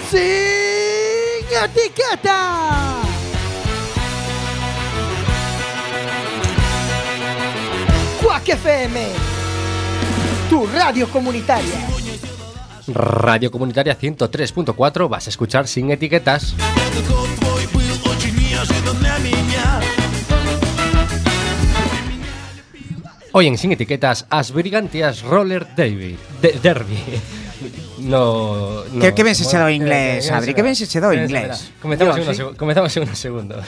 Sin etiqueta. Quack FM, tu radio comunitaria. Radio Comunitaria 103.4, vas a escuchar Sin Etiquetas. Hoy en Sin Etiquetas, as brigantias roller derby. No. Que ben se che do inglés, Adri, que ben se che do inglés. Comezamos en unos segundos.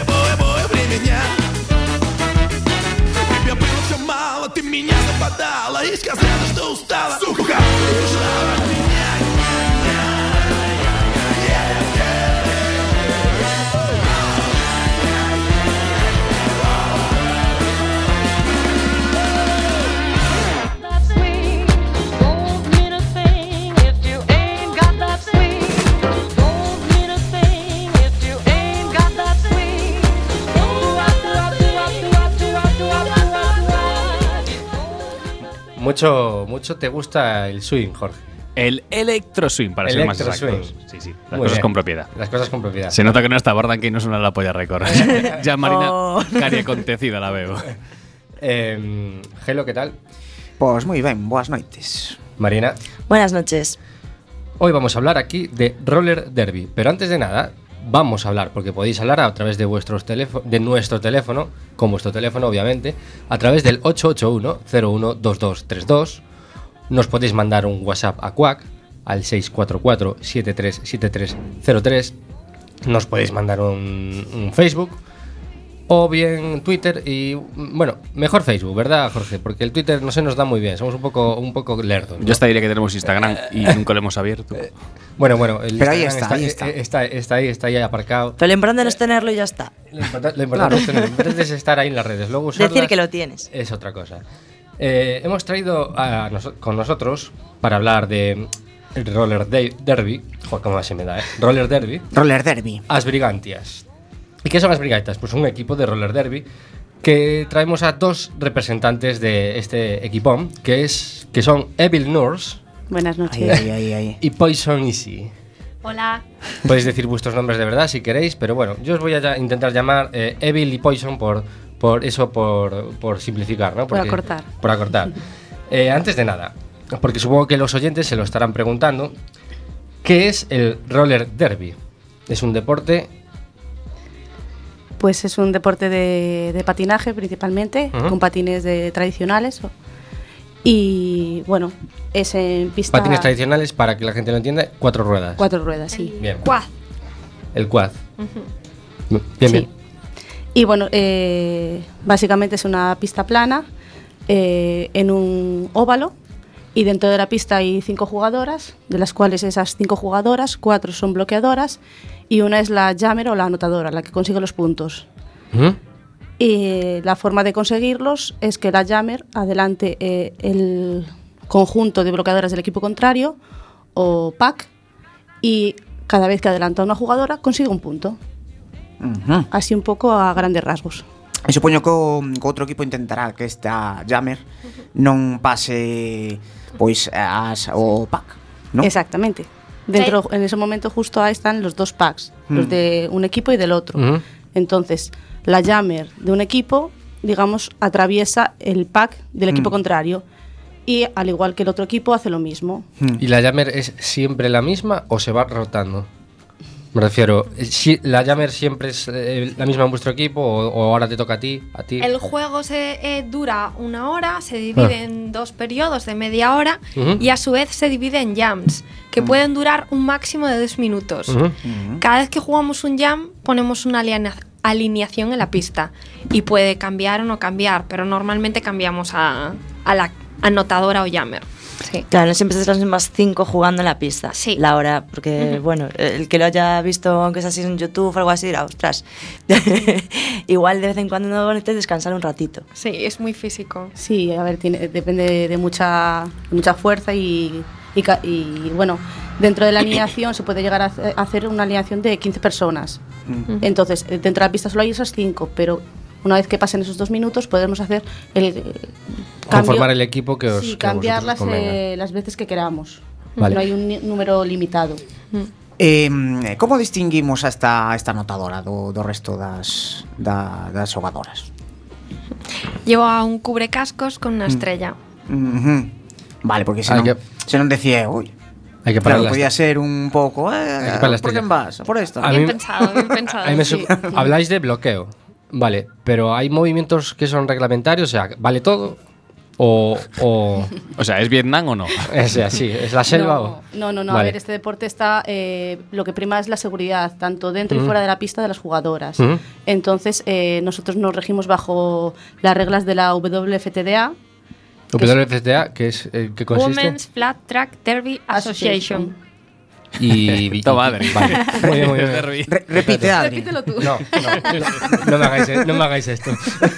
Ты меня западала и сказала, что устала. Сука! Mucho te gusta el swing, Jorge. El electro swing, para ser más exactos. Sí, las cosas con propiedad. Las cosas con propiedad. Se nota que no está Bardan, que no suena la polla récord. Ya Marina, cari acontecida la veo. Gelo, ¿qué tal? Pues muy ben, boas noites. Marina. Buenas noches. Hoy vamos a hablar aquí de roller derby, pero antes de nada vamos a hablar, porque podéis hablar a través de de nuestro teléfono, con vuestro teléfono obviamente, a través del 881-012232. Nos podéis mandar un WhatsApp a Quack al 644-737303. Nos podéis mandar un Facebook o bien Twitter y, bueno, mejor Facebook, ¿verdad, Jorge? Porque el Twitter no se nos da muy bien, somos un poco lerdos, ¿no? Yo hasta diría que tenemos Instagram y nunca lo hemos abierto. Bueno, pero ahí está ahí aparcado. Pero lo importante no es tenerlo y ya está. Lo importante es tenerlo. Lo importante es estar ahí en las redes. Luego usarlas, decir que lo tienes. Es otra cosa. Hemos traído con nosotros para hablar de el roller derby. Joder, cómo se me da, Roller derby. Roller derby. As Brigantias. ¿Y qué son las Brigantias? Pues un equipo de roller derby que traemos a dos representantes de este equipón, que son Evil Nurse. Buenas noches. Y Poison Easy. Hola. Podéis decir vuestros nombres de verdad si queréis, pero bueno, yo os voy a intentar llamar Evil y Poison por simplificar, ¿no? Por acortar. Por acortar. Antes de nada, porque supongo que los oyentes se lo estarán preguntando, ¿qué es el roller derby? Es un deporte... Pues es un deporte de patinaje principalmente, con patines tradicionales. Y bueno, es en pista... Patines tradicionales, para que la gente lo entienda, 4 ruedas. 4 ruedas, sí. Bien. Quad. El quad. Bien, sí. Y bueno, básicamente es una pista plana en un óvalo, y dentro de la pista hay 5 jugadoras, de las cuales esas 5 jugadoras, 4 son bloqueadoras y una es la jammer o la anotadora, la que consigue los puntos. Y la forma de conseguirlos es que la jammer adelante el conjunto de bloqueadoras del equipo contrario, o pack, y cada vez que adelanta una jugadora consigue un punto. Así un pouco a grandes rasgos. E supoño que o outro equipo intentará que esta jammer non pase pois o pack, ¿no? Exactamente. Dentro, en ese momento justo ahí están los 2 packs, los de un equipo y del otro. Entonces, la jammer de un equipo, digamos, atraviesa el pack del equipo contrario, y al igual que el otro equipo hace lo mismo. ¿Y la jammer es siempre la misma o se va rotando? Me refiero, si la jammer siempre es la misma en vuestro equipo o ahora te toca a ti. El juego dura 1 hora, se divide en 2 periodos de media hora y a su vez se divide en jams, que pueden durar un máximo de 2 minutos. Cada vez que jugamos un jam ponemos una alineación en la pista y puede cambiar o no cambiar, pero normalmente cambiamos a la anotadora o jammer. Sí. Claro, no siempre es las mismas 5 jugando en la pista. Sí. La hora, porque, bueno, el que lo haya visto, aunque sea así en YouTube o algo así, dirá, ostras. Igual de vez en cuando no necesitas descansar un ratito. Sí, es muy físico. Sí, a ver, depende de mucha fuerza y bueno, dentro de la alineación se puede llegar a hacer una alineación de 15 personas. Entonces, dentro de la pista solo hay esas 5, pero una vez que pasen esos 2 minutos podemos hacer conformar el equipo que cambiar las veces que queramos. Vale. No hay un número limitado. Como distinguimos a esta notadora do resto das xogadoras? Lleva un cubrecascos con una estrella. Vale, porque se non decía, ui, Hay que parar claro, podía ser un pouco, por quen vas? Por esta. A Bien mí- pensado, bien pensado. A mí habláis de bloqueo, vale, pero hay movimientos que son reglamentarios, o sea, ¿vale todo? O sea, ¿es Vietnam o no? Es así, ¿es la selva o...? No. Vale. A ver, este deporte está. Lo que prima es la seguridad, tanto dentro y fuera de la pista de las jugadoras. Entonces, nosotros nos regimos bajo las reglas de la WFTDA. WFTA, que es ¿qué consiste? Women's Flat Track Derby Association. Y Toma, Adri. Vale. Muy bien, muy bien. Derby. Repite, Adri. Repítelo tú. No me hagáis esto.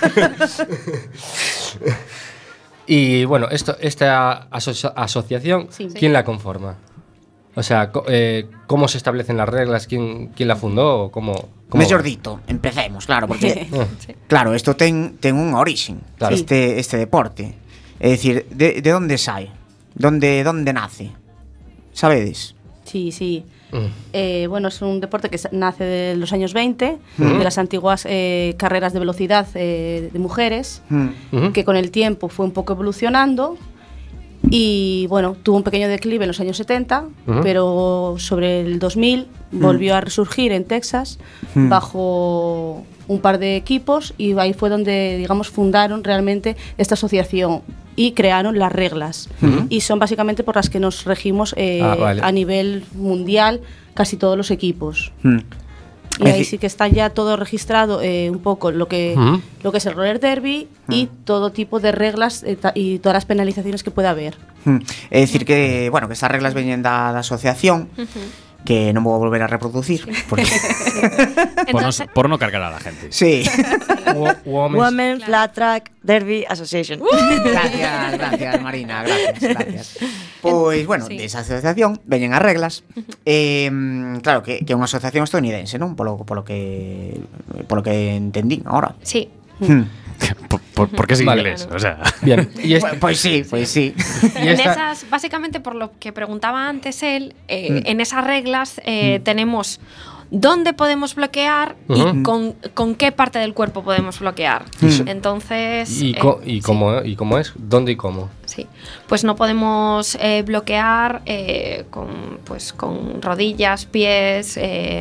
Y bueno, esta asociación, Sí. ¿quién la conforma? O sea, ¿cómo se establecen las reglas? ¿Quién la fundó? O ¿Cómo? Mellor dito, empecemos, claro, porque claro, isto ten unha orixen, Claro. este deporte. É dicir, de onde sai? Donde nace? Sabedes? Sí. Bueno, es un deporte que nace de los años 20, de las antiguas carreras de velocidad de mujeres, que con el tiempo fue un poco evolucionando y bueno, tuvo un pequeño declive en los años 70, pero sobre el 2000 volvió a resurgir en Texas bajo un par de equipos y ahí fue donde, digamos, fundaron realmente esta asociación y crearon las reglas. Y son básicamente por las que nos regimos vale. a nivel mundial casi todos los equipos. Y Es ahí decir- sí que está ya todo registrado, un poco lo que es el roller derby y todo tipo de reglas y todas las penalizaciones que pueda haber. É dicir que, bueno, que estas reglas veñen da asociación, que non vou volver a reproducir, porque Entonces, Por no cargar a la gente. sí. Women Flat Track Derby Association. Gracias, Marina, gracias. Pois, bueno, Sí. desa asociación veñen as reglas. Claro, que é unha asociación estadounidense, non? Polo que entendín ahora. sí. ¿Por qué es Vale. inglés? O sea, Bien. Y Pois sí. y En esta- esas, básicamente por lo que preguntaba antes él, en esas reglas tenemos dónde podemos bloquear y con qué parte del cuerpo podemos bloquear. Entonces, ¿Y cómo es? ¿Dónde y cómo? sí, pues no podemos bloquear con rodillas, pies,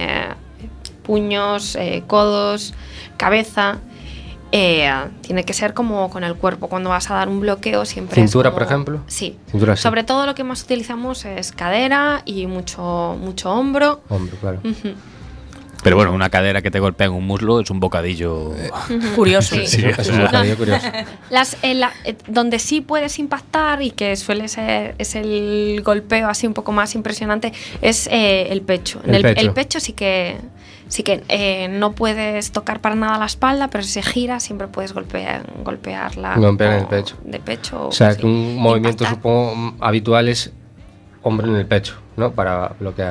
puños, codos, cabeza. Tiene que ser como con el cuerpo. Cuando vas a dar un bloqueo siempre ¿Cintura, es como- por ejemplo? Sí. Cintura, sí. Sobre todo lo que más utilizamos es cadera y mucho hombro. Hombre, claro. pero bueno, una cadera que te golpea en un muslo es un bocadillo. Curioso. Sí. Es un bocadillo curioso. Donde sí puedes impactar y que suele ser es el golpeo así un poco más impresionante es el pecho. El pecho. El pecho sí que no puedes tocar para nada la espalda, pero si se gira siempre puedes golpearla. Golpear en el o pecho. De pecho. O sea, sí. que un movimiento, Impactar. supongo, habitual es hombro en el pecho, ¿no? Para bloquear.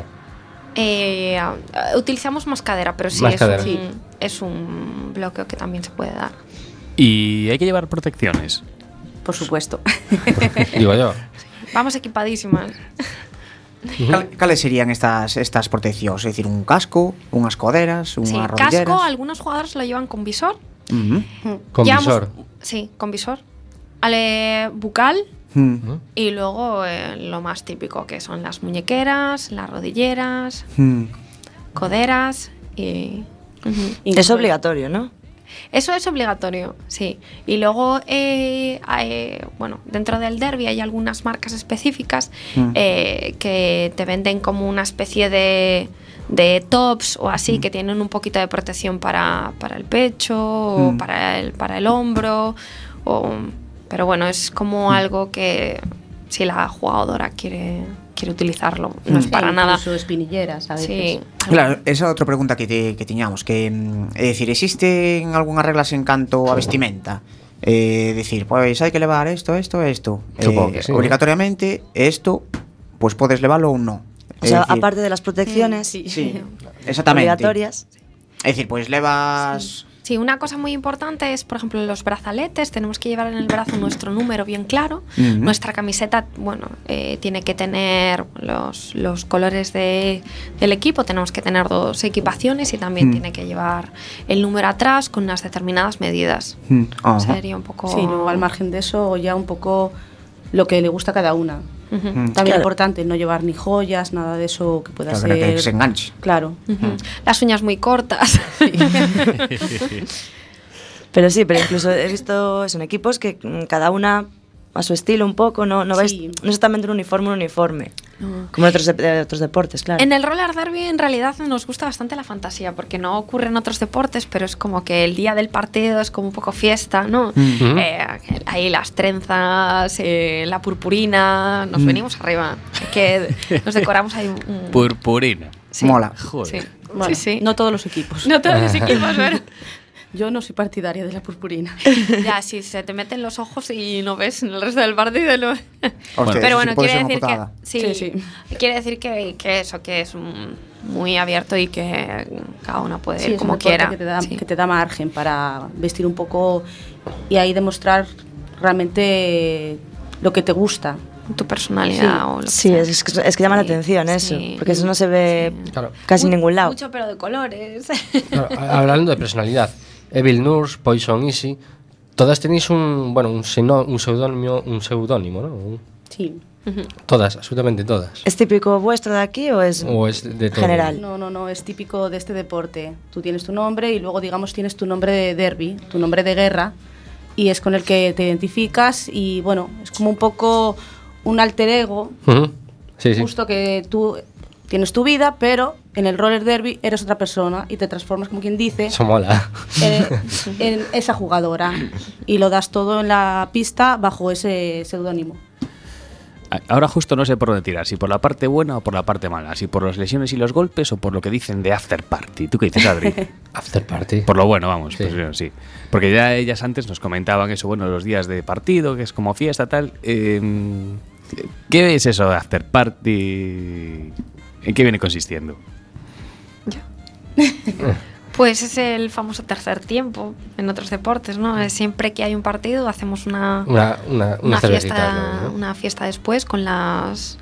Utilizamos más cadera, pero sí, Más cadera. es un bloqueo que también se puede dar. Y hay que llevar protecciones. Por supuesto. Digo yo. Vamos equipadísimas. Cales serían estas proteccións? É dicir, un casco, unhas coderas, Sí, unhas rodilleras. casco, algunos jugadores lo llevan con visor. Con Llevamos- visor. Sí, con visor. Bucal y luego lo más típico que son las muñequeras, las rodilleras, coderas y... Es obligatorio, ¿no? Eso es obligatorio, sí. Y luego, bueno, dentro del derby hay algunas marcas específicas que te venden como una especie de tops o así, que tienen un poquito de protección para el pecho o para el hombro. Pero bueno, es como algo que si la jugadora quiere utilizarlo, no es para nada. Incluso espinilleras, a veces. Sí. Claro, esa é outra pregunta que tiñamos, que é dicir, existen algunhas reglas en canto a vestimenta? Dicir, pois hai que levar isto. Supongo que sí, obrigatoriamente, isto, pois podes levalo ou non. O sea, aparte de las protecciones Sí, exactamente. obligatorias. É dicir, pois levas Sí, una cosa muy importante es, por ejemplo, los brazaletes. Tenemos que llevar en el brazo nuestro número bien claro. Nuestra camiseta, bueno, tiene que tener los colores del equipo. Tenemos que tener 2 equipaciones y también tiene que llevar el número atrás con unas determinadas medidas. Sería un poco... Sí, luego al margen de eso ya un poco lo que le gusta a cada una. También importante no llevar ni joyas, nada de eso que pueda ser... Que se enganche. Claro. Las uñas muy cortas. Pero sí, pero incluso he visto eso, en equipos que cada una a su estilo un poco, no ves no exactamente un uniforme. Como en otros deportes, claro. En el roller derby en realidad nos gusta bastante la fantasía, porque no ocurre en otros deportes, pero es como que el día del partido es como un poco fiesta, ¿no? Ahí las trenzas, la purpurina, nos venimos arriba, que nos decoramos ahí un... Purpurina. Sí. Mola. Joder. Sí. Bueno, Sí. no todos los equipos. No todos los equipos, pero... Yo no soy partidaria de la purpurina. Ya, si se te meten los ojos y no ves en el resto del partido. No. Hostia, Pero eso bueno, sí puede quiere ser decir una que putada. Sí. quiere decir que eso, que es muy abierto y que cada uno puede Sí, ir es como un deporte quiera. que te da margen para vestir un poco y ahí demostrar realmente lo que te gusta. Tu personalidad o lo que Sí, sea. es que llama la atención eso, porque eso no se ve casi en ningún lado. Mucho, pero de colores. Claro, hablando de personalidad, Evil Nurse, Poison Easy, todas tenéis un seudónimo, ¿no? Sí. Todas, absolutamente todas. ¿Es típico vuestro de aquí o es de todo? general? No, es típico de este deporte. Tú tienes tu nombre y luego, digamos, tienes tu nombre de derby, tu nombre de guerra, y es con el que te identificas y, bueno, es como un poco un alter ego, Sí. justo que tú tienes tu vida, pero en el roller derby eres otra persona y te transformas, como quien dice, Eso mola. en esa jugadora y lo das todo en la pista bajo ese seudónimo. Ahora justo no sé por dónde tirar, si por la parte buena o por la parte mala, si por las lesiones y los golpes o por lo que dicen de after party. ¿Tú qué dices, Adri? After party. Por lo bueno, vamos, Sí. pues sí. Porque ya ellas antes nos comentaban eso, bueno, los días de partido, que es como fiesta, tal. ¿Qué es eso de after party? ¿En qué viene consistiendo? Pues es el famoso tercer tiempo en otros deportes, ¿no? Es siempre que hay un partido hacemos una cervecita, fiesta, ¿no? una fiesta después con las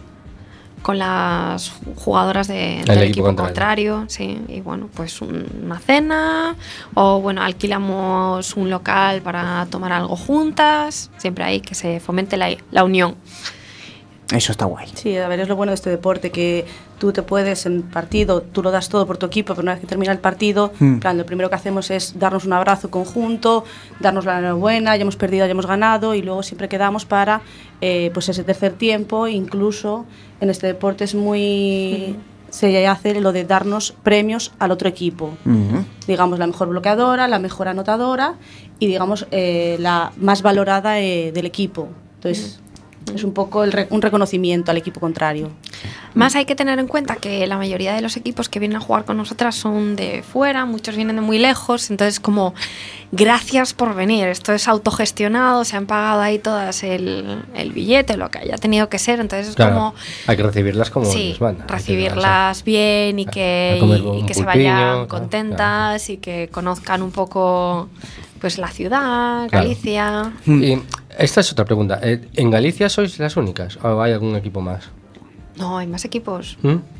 jugadoras del El equipo equipo contrario, sí, y bueno, pues una cena o bueno, alquilamos un local para tomar algo juntas, siempre hay que se fomente la unión. Eso está guay. Sí, a ver, es lo bueno de este deporte, que tú te puedes en partido, tú lo das todo por tu equipo, pero una vez que termina el partido, en plan, lo primero que hacemos es darnos un abrazo conjunto, darnos la enhorabuena, ya hemos perdido, ya hemos ganado, y luego siempre quedamos para pues ese tercer tiempo. Incluso en este deporte es muy... se hace lo de darnos premios al otro equipo. Digamos, la mejor bloqueadora, la mejor anotadora y, digamos, la más valorada del equipo. Entonces... es un poco un reconocimiento al equipo contrario. Más hay que tener en cuenta que la mayoría de los equipos que vienen a jugar con nosotras son de fuera, muchos vienen de muy lejos, entonces como gracias por venir, esto es autogestionado, se han pagado ahí todas el billete, lo que haya tenido que ser, entonces es Claro, como... hay que recibirlas como sí, les manda. recibirlas bien y que, a comer y un que se pulpiño, vayan claro, contentas y que conozcan un poco pues la ciudad, Claro. Galicia... Y esta es otra pregunta. ¿En Galicia sois las únicas o hay algún equipo más? No, hay más equipos.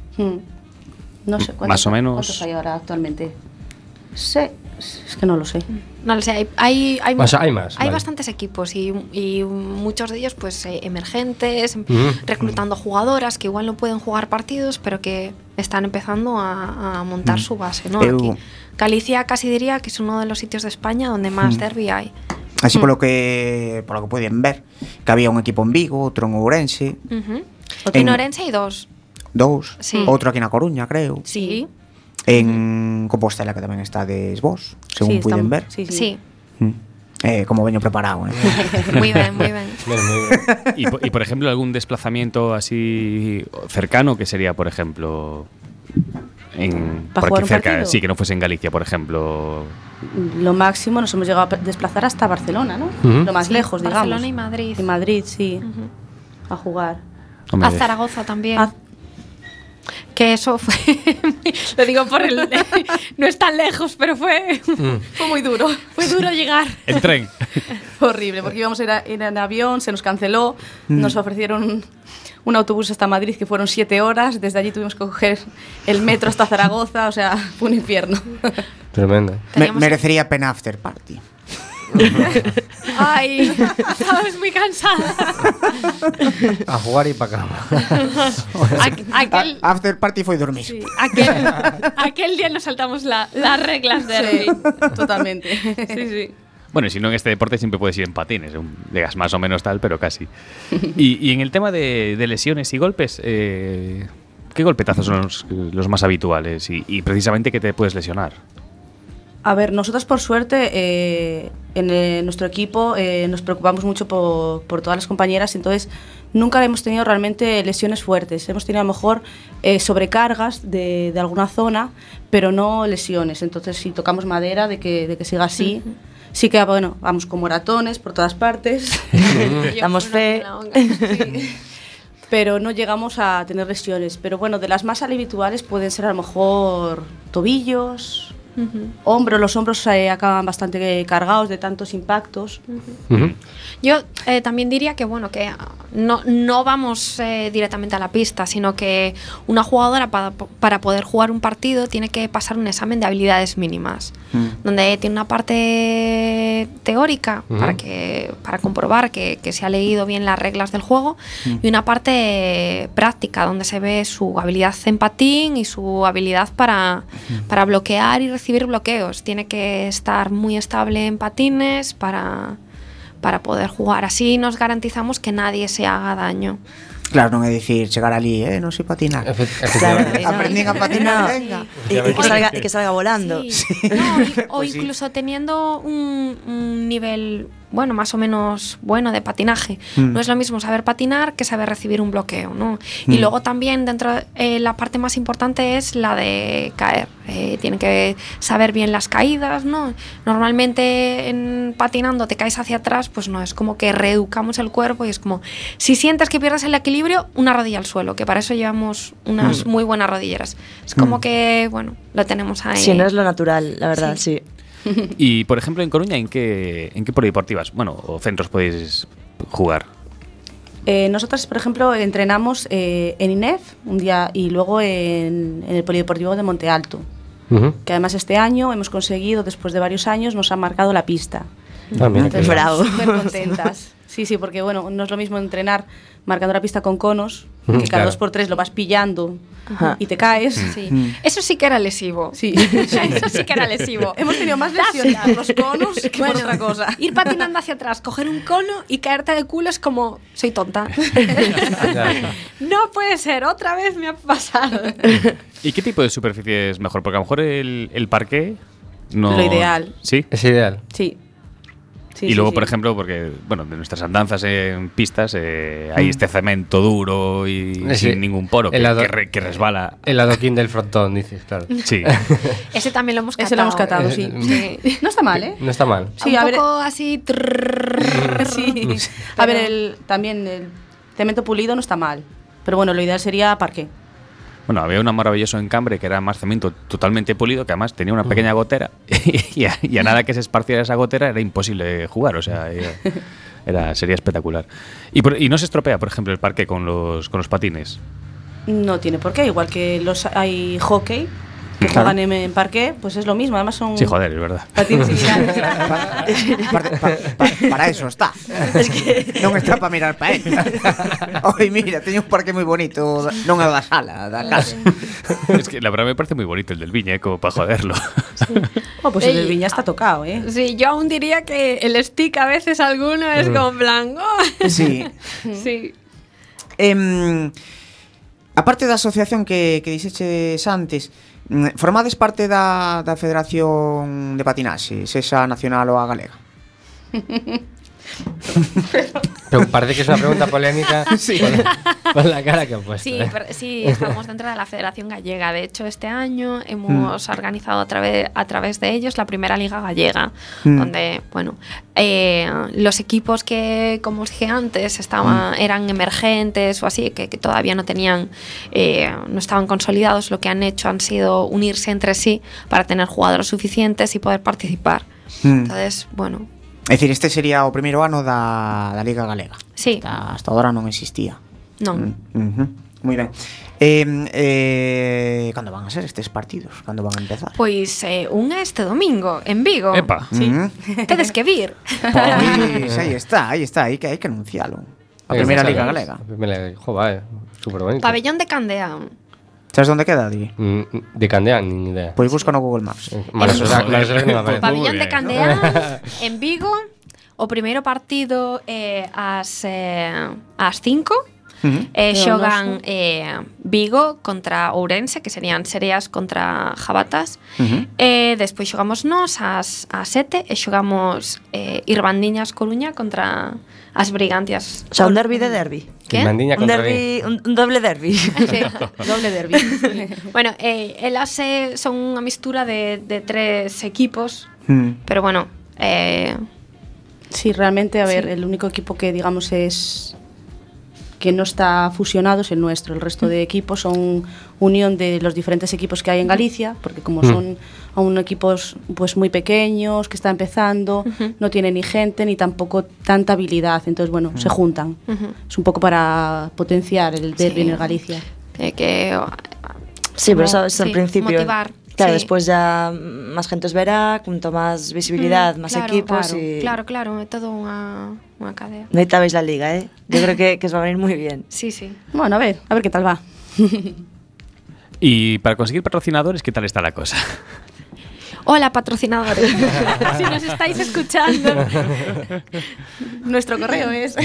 No sé cuántos, Más o menos. ¿cuántos hay ahora actualmente? Sé, es que no lo sé. No lo sé, hay O sea, hay más, Hay vale. bastantes equipos y muchos de ellos pues emergentes, reclutando jugadoras que igual no pueden jugar partidos, pero que están empezando a montar su base, ¿no? Eu- Aquí. Galicia casi diría que es uno de los sitios de España donde más derbi hay. Así por lo que pueden ver, que había un equipo en Vigo, outro en Ourense, En Orense hay dos. dous, Sí. outro aquí na Coruña, creo. Sí. En Compostela, que tamén estades vos, según Sí, puiden ver. Sí. Sí. Como veño preparado, Muy bien, muy bien. Y por ejemplo, algún desplazamiento así cercano, que sería, por ejemplo, ¿Para por jugar aquí un cerca, partido? sí, que no fuese en Galicia, por ejemplo. Lo máximo nos hemos llegado a desplazar hasta Barcelona, ¿no? Lo más lejos, digamos. Barcelona y Madrid. Y Madrid, sí. A jugar. Hombre, A Zaragoza también. Que eso fue, lo digo por el, no es tan lejos, pero fue muy duro. Fue duro llegar. El tren. Fue horrible, porque íbamos a ir en avión, se nos canceló, nos ofrecieron un autobús hasta Madrid que fueron 7 horas, desde allí tuvimos que coger el metro hasta Zaragoza, o sea, fue un infierno. Tremendo. Merecería pena after party. Ay, estabas muy cansada. A jugar y para cama. After party foi dormir. Sí, aquel día nos saltamos las reglas de rugby. Totalmente. Sí. Bueno, si no, en este deporte siempre puedes ir en patines. Llegas más o menos tal, pero casi. Y en el tema de lesiones y golpes, ¿qué golpetazos son los más habituales? Y precisamente, ¿qué te puedes lesionar? A ver, nosotros por suerte en nuestro equipo nos preocupamos mucho por todas las compañeras, entonces nunca hemos tenido realmente lesiones fuertes. Hemos tenido a lo mejor sobrecargas de alguna zona, pero no lesiones. Entonces, si tocamos madera de que siga así, sí que bueno, vamos con moratones por todas partes. Damos fe. Pero no llegamos a tener lesiones. Pero bueno, de las más habituales pueden ser a lo mejor tobillos, hombros. Los hombros acaban bastante cargados de tantos impactos. Yo también diría que bueno, que no vamos directamente a la pista, sino que una jugadora para poder jugar un partido tiene que pasar un examen de habilidades mínimas, donde tiene una parte teórica para comprobar que se ha leído bien las reglas del juego, y una parte práctica donde se ve su habilidad en patín y su habilidad para bloquear y recibir bloqueos. Tiene que estar muy estable en patines para poder jugar. Así nos garantizamos que nadie se haga daño. Claro, non é dicir chegar ali, non sei patinar. Claro, Aprendín a patinar, venga. Y que salga volando. Sí. O pues incluso teniendo un nivel, bueno, más o menos bueno de patinaje. No es lo mismo saber patinar que saber recibir un bloqueo, ¿no? Y luego también dentro la parte más importante es la de caer. Tienen que saber bien las caídas, ¿no? Normalmente patinando te caes hacia atrás, pues no, es como que reeducamos el cuerpo y es como, si sientes que pierdes el equilibrio, una rodilla al suelo, que para eso llevamos unas muy buenas rodilleras. Es como que, bueno, lo tenemos ahí. Sí, no es lo natural, la verdad, sí. Y, por ejemplo, en Coruña, ¿en qué polideportivas, bueno, o centros podéis jugar? Nosotras, por ejemplo, entrenamos en INEF un día y luego en el Polideportivo de Monte Alto, que además este año hemos conseguido, después de varios años, nos han marcado la pista. Entonces, bravo. Súper contentas. Sí, porque bueno, no es lo mismo entrenar marcando la pista con conos, que cada 2x3 lo vas pillando y te caes. Sí. Eso sí que era lesivo. Sí. Eso sí que era lesivo. Hemos tenido más lesiones por los conos que por otra cosa. Ir patinando hacia atrás, coger un cono y caerte de culo es como, soy tonta. No puede ser, otra vez me ha pasado. ¿Y qué tipo de superficie es mejor? Porque a lo mejor el parqué no... Lo ideal. ¿Sí? Es ideal. Sí. Y luego, por ejemplo, porque bueno, de nuestras andanzas en pistas hay este cemento duro y sin ningún poro que resbala. El adoquín del frontón, dices, claro. Sí. Ese también lo hemos catado. Ese lo hemos catado, sí. No está mal, ¿eh? No está mal. Sí, un poco así. Sí. A ver, también el cemento pulido no está mal. Pero bueno, lo ideal sería parqué. Bueno, había uno maravilloso en Cambre que era más cemento totalmente pulido, que además tenía una pequeña gotera y a nada que se esparciera esa gotera era imposible jugar, o sea, sería espectacular. ¿Y no se estropea, por ejemplo, el parque con los patines? No tiene por qué, igual que hay hockey que juegan en parqué, pues es lo mismo, además son... Sí, joder, es verdad. Patines similares. Para eso está. Es que non está para mirar para él. Oi, mira, teño un parque moi bonito, non é da sala, da casa. Es que la verdad me parece muy bonito el del Viña, como para joderlo. Sí. Pues el del Viña está tocado, ¿eh? Sí, yo aún diría que el stick a veces alguno es como blanco. Sí. Sí. Aparte da asociación que dixeches antes, formades parte da Federación de Patinaxe, sexa nacional ou a galega? Pero parece que es una pregunta polémica con la cara que ha puesto. Sí, sí, estamos dentro de la Federación Gallega. De hecho, este año hemos organizado a través de ellos la primera Liga Gallega, donde, bueno, los equipos que, como os dije antes, eran emergentes o así, que todavía no tenían, no estaban consolidados, lo que han hecho han sido unirse entre sí para tener jugadores suficientes y poder participar. Entonces, bueno. É dicir, este sería o primeiro ano da Liga Galega. Sí. Hasta agora non existía. Non. Moi ben. Cando van a ser estes partidos? Cando van a empezar? Pois un é este domingo, en Vigo. Epa. Sí. Tedes que vir. Pois aí está, hai que anuncialo. A primeira Liga Galega. A primeira, joder, super bonito. Pabellón de Candeán. Sabes onde queda, Di? De Candeán, ni idea. Pois busca no Google Maps. Mala suerte que non aparece. Pabellón de Candeán, en Vigo. O primeiro partido ás 5. Xogan Vigo contra Ourense, que serían Sereas contra Jabatas. Despois xogamos nós ás 7 e xogamos Irbandiñas Coruña contra as Brigantias. O sea, un derbi de derbi. ¿Qué? Irbandiña Un contra derbi, un doble derbi. Sí. Doble derbi. Bueno, elas son unha mistura de 3 equipos, pero bueno, Sí, realmente, a ver, Sí. el único equipo que digamos es que no está fusionado es el nuestro. El resto de equipos son unión de los diferentes equipos que hay en Galicia, porque como son aún equipos pues muy pequeños, que está empezando, no tienen ni gente ni tampoco tanta habilidad, entonces bueno, se juntan. Es un poco para potenciar el derbi en el Galicia. Sí, pero eso es al principio. Motivar. Claro, sí. después ya más gente os verá, cuanto más visibilidad, más claro, equipos claro, y... Claro, é todo unha cadea. No veis la liga, ¿eh? Yo creo que os va a venir muy bien. Sí, sí. Bueno, a ver qué tal va. Y para conseguir patrocinadores, ¿qué tal está la cosa? Hola, patrocinadores. Si nos estáis escuchando. Nuestro correo es...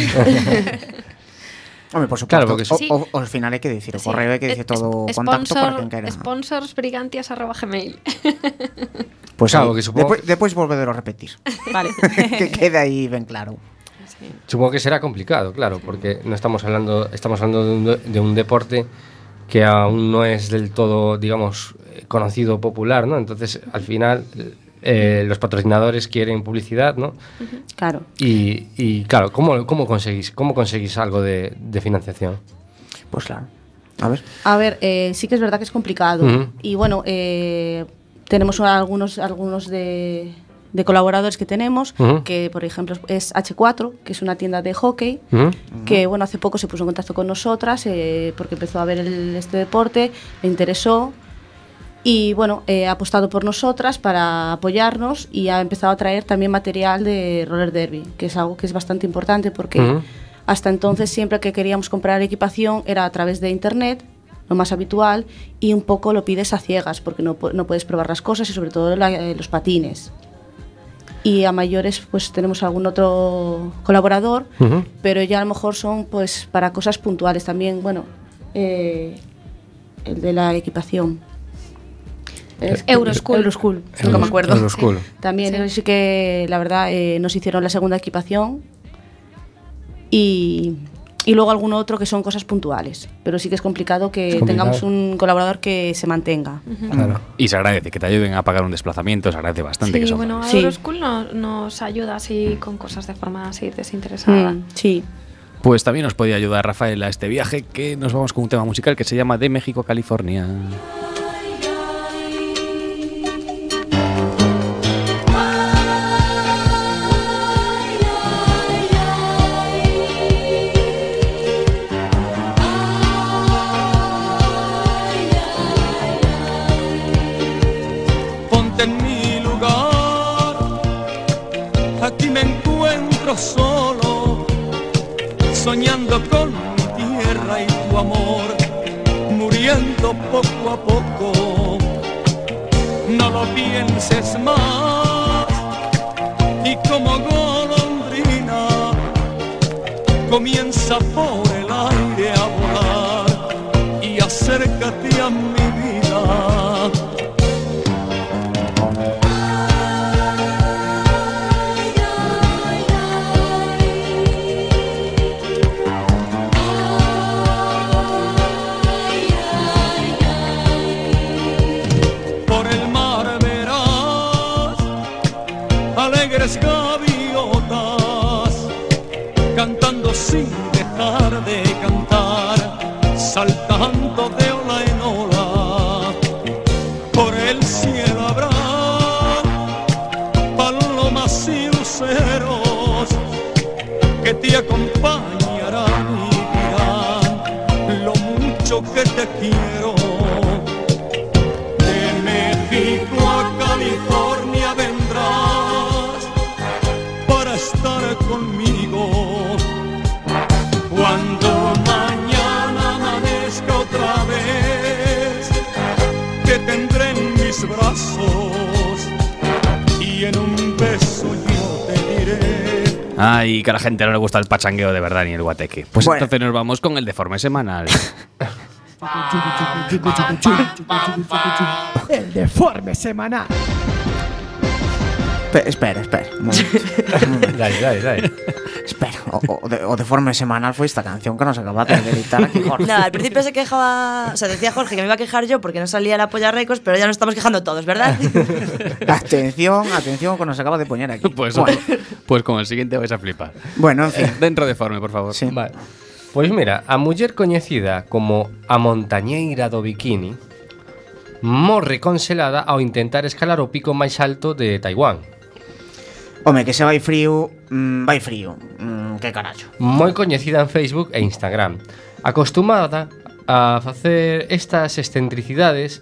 Home, por supuesto, Claro, porque sí. ao final hai que dicir, o correo hai que dicir todo o contacto para quen quera. Sponsorsbrigantias@gmail. Pois Claro, aí, que supongo despois volvedero a repetir. Vale. Que quede aí ben claro. Supongo que será complicado, claro, porque no estamos hablando de un deporte que aún no es del todo, digamos, conocido, popular, ¿no? Entonces, al final, los patrocinadores quieren publicidad, ¿no? Claro. Y claro, ¿cómo conseguís algo de financiación? Pues claro. A ver, sí que es verdad que es complicado. Y bueno, tenemos algunos de colaboradores que tenemos, que por ejemplo es H4, que es una tienda de hockey, que bueno, hace poco se puso en contacto con nosotras porque empezó a ver este deporte, le interesó y bueno, ha apostado por nosotras para apoyarnos y ha empezado a traer también material de roller derby, que es algo que es bastante importante porque hasta entonces siempre que queríamos comprar equipación era a través de internet, lo más habitual, y un poco lo pides a ciegas porque no puedes probar las cosas y sobre todo los patines. Y a mayores pues tenemos algún otro colaborador, pero ya a lo mejor son pues para cosas puntuales también, bueno, el de la equipación. Euroschool, nunca me acuerdo. Euroschool. También ellos sí que, la verdad, nos hicieron la segunda equipación y luego algún otro que son cosas puntuales. Pero sí que es complicado que tengamos un colaborador que se mantenga. Claro. Y se agradece que te ayuden a pagar un desplazamiento, se agradece bastante que Sí, eso. bueno, Sí. Euroschool nos ayuda así con cosas de forma así desinteresada. Sí. Pues también nos podía ayudar Rafael a este viaje, que nos vamos con un tema musical que se llama De México a California. Ponte en mi lugar, aquí me encuentro solo, soñando con mi tierra y tu amor, muriendo poco a poco. No lo pienses más, y como golondrina, comienza por el aire a volar, y acércate a mi vida. dejar de cantar, saltando de ola en ola. Por el cielo habrá palomas y luceros que te acompañarán y dirán lo mucho que te quiero. De México a California vendrás para estar conmigo. Cuando mañana amanezca otra vez, te tendré en mis brazos y en un beso yo te diré. Ay, que a la gente no le gusta el pachangueo de verdad ni el guateque. Pues Bueno. entonces nos vamos con el deforme semanal. El deforme semanal. Espera, un momento. Dale. Espera, o deforme semanal foi esta canción que nos acaba de editar aquí, Jorge. No, al principio se quejaba, o sea, decía Jorge que me iba a quejar yo porque no salía la polla récords, pero ya nos estamos quejando todos, ¿verdad? Atención que nos acaba de poñer aquí. Pues, Bueno, pues con el siguiente vais a flipar. bueno, en fin. Dentro deforme, por favor. Sí. Vale. Pois mira, a muller coñecida como a montañeira do bikini morre congelada ao intentar escalar o pico máis alto de Taiwán. Home, que se vai frío, vai frío. Que carallo. Moi coñecida en Facebook e Instagram. Acostumada a facer estas excentricidades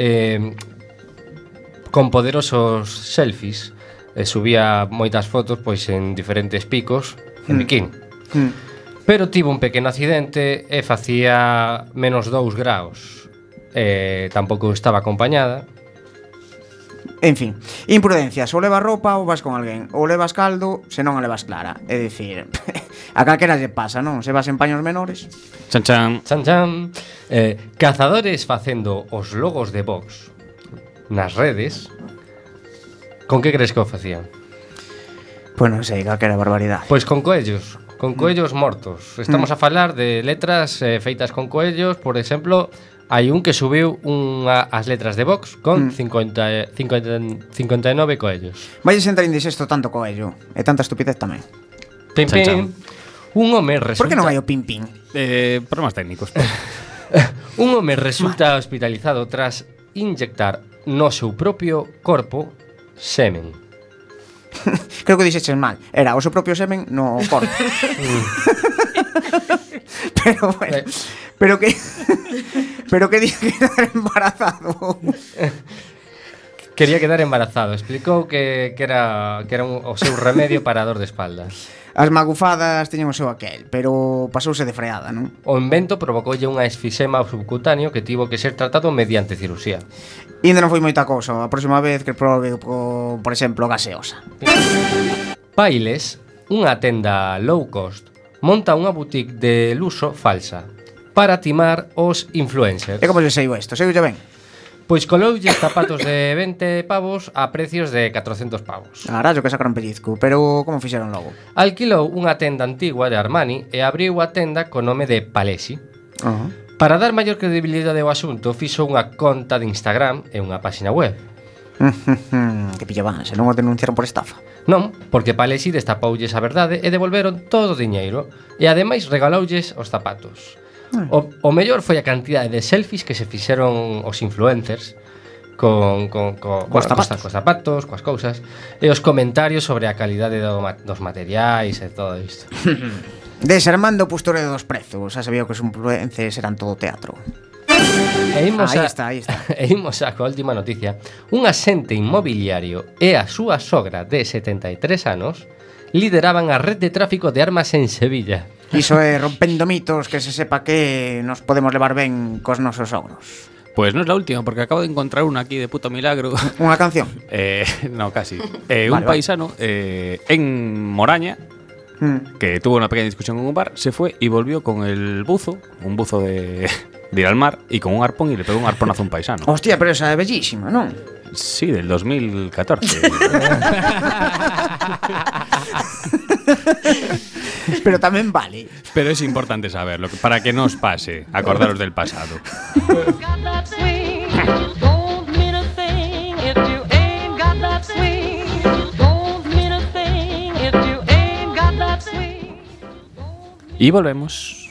con poderosos selfies. Subía moitas fotos pois en diferentes picos en bikini. Pero tivo un pequeno accidente e facía menos 2 graus. Tampouco estaba acompañada. En fin, imprudencias, ou levas roupa ou vas con alguén, ou levas caldo se non a levas clara. É dicir, a calquera lle pasa, non? Se vas en paños menores. Chan chan. Chan chan. Cazadores facendo os logos de Vox nas redes. Con que crees que o facían? Pois non sei, calquera barbaridade. Pois con coellos. Con coellos mortos. Estamos a falar de letras feitas con coellos. Por exemplo, hai un que subiu as letras de Vox con 59 coellos. Vai sentar indixesto tanto coello e tanta estupidez tamén. Pim, Chan, pim. Un home resulta... Por que non hai o pin-pin? Problemas técnicos. Un home resulta hospitalizado tras inyectar no seu propio corpo semen. Creo que dixeches mal. Era o seu propio semen no corpo. Pero bueno, pero que día quedar embarazado. Quería quedar embarazado. Explicou que era o seu remedio para a dor de espalda. As magufadas teñen o seu aquel, pero pasouse de freada, non? O invento provocoulle unha esfisema subcutáneo que tivo que ser tratado mediante cirurxía. E ainda non foi moita cousa. A próxima vez que probe, por exemplo, gaseosa. Pailes, unha tenda low cost, monta unha boutique de luxo falsa para timar os influencers. E como lle sei isto? Sei ben? Pois coloulle zapatos de 20 pavos a precios de 400 pavos. Carallo que sacaron pellizco, pero como fixeron logo? Alquilou unha tenda antigua de Armani e abriu a tenda co nome de Palesi. Para dar maior credibilidade ao asunto, fixo unha conta de Instagram e unha páxina web. Que pillaban, se non o denunciaron por estafa. Non, porque Palesi destapoulles a verdade e devolveron todo o diñeiro e ademais regaloulles os zapatos. O mellor foi a cantidade de selfies que se fixeron os influencers cos zapatos, coas cousas e os comentarios sobre a calidade dos materiais e todo isto. Desarmando o postureo dos prezos. Xa sabía que os influencers eran todo teatro. E imos Aí está. E imos a coa última noticia. Un asente inmobiliario e a súa sogra de 73 anos lideraban a red de tráfico de armas en Sevilla. Iso é rompendo mitos, que se sepa que nos podemos levar ben cos nosos ogros. Pues no es la última, porque acabo de encontrar una aquí de puto milagro. Unha canción? No, casi. Un paisano en Moraña, que tuvo una pequeña discusión en un bar, se fue y volvió con el buzo, un buzo de ir al mar, y con un arpón, y le pegó un arponazo a un paisano. Hostia, pero esa é bellísima, non? Sí, del 2014. Pero tamén vale. Pero es importante saberlo, para que no os pase, acordaros del pasado. Y volvemos.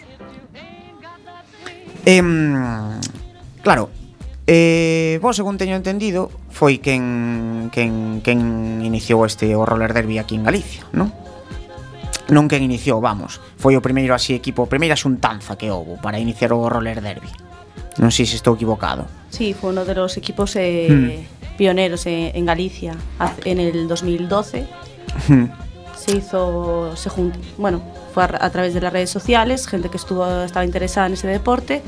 Claro, vos, según teño entendido, foi quen iniciou o roller derby aquí en Galicia, non? Non quen iniciou, vamos. Foi o primeiro así equipo, a primeira xuntanza que houbo para iniciar o roller derby. Non sei se estou equivocado. Sí, fue uno de los equipos pioneros en Galicia en el 2012. Fue a través de las redes sociales, gente que estaba interesada en ese deporte.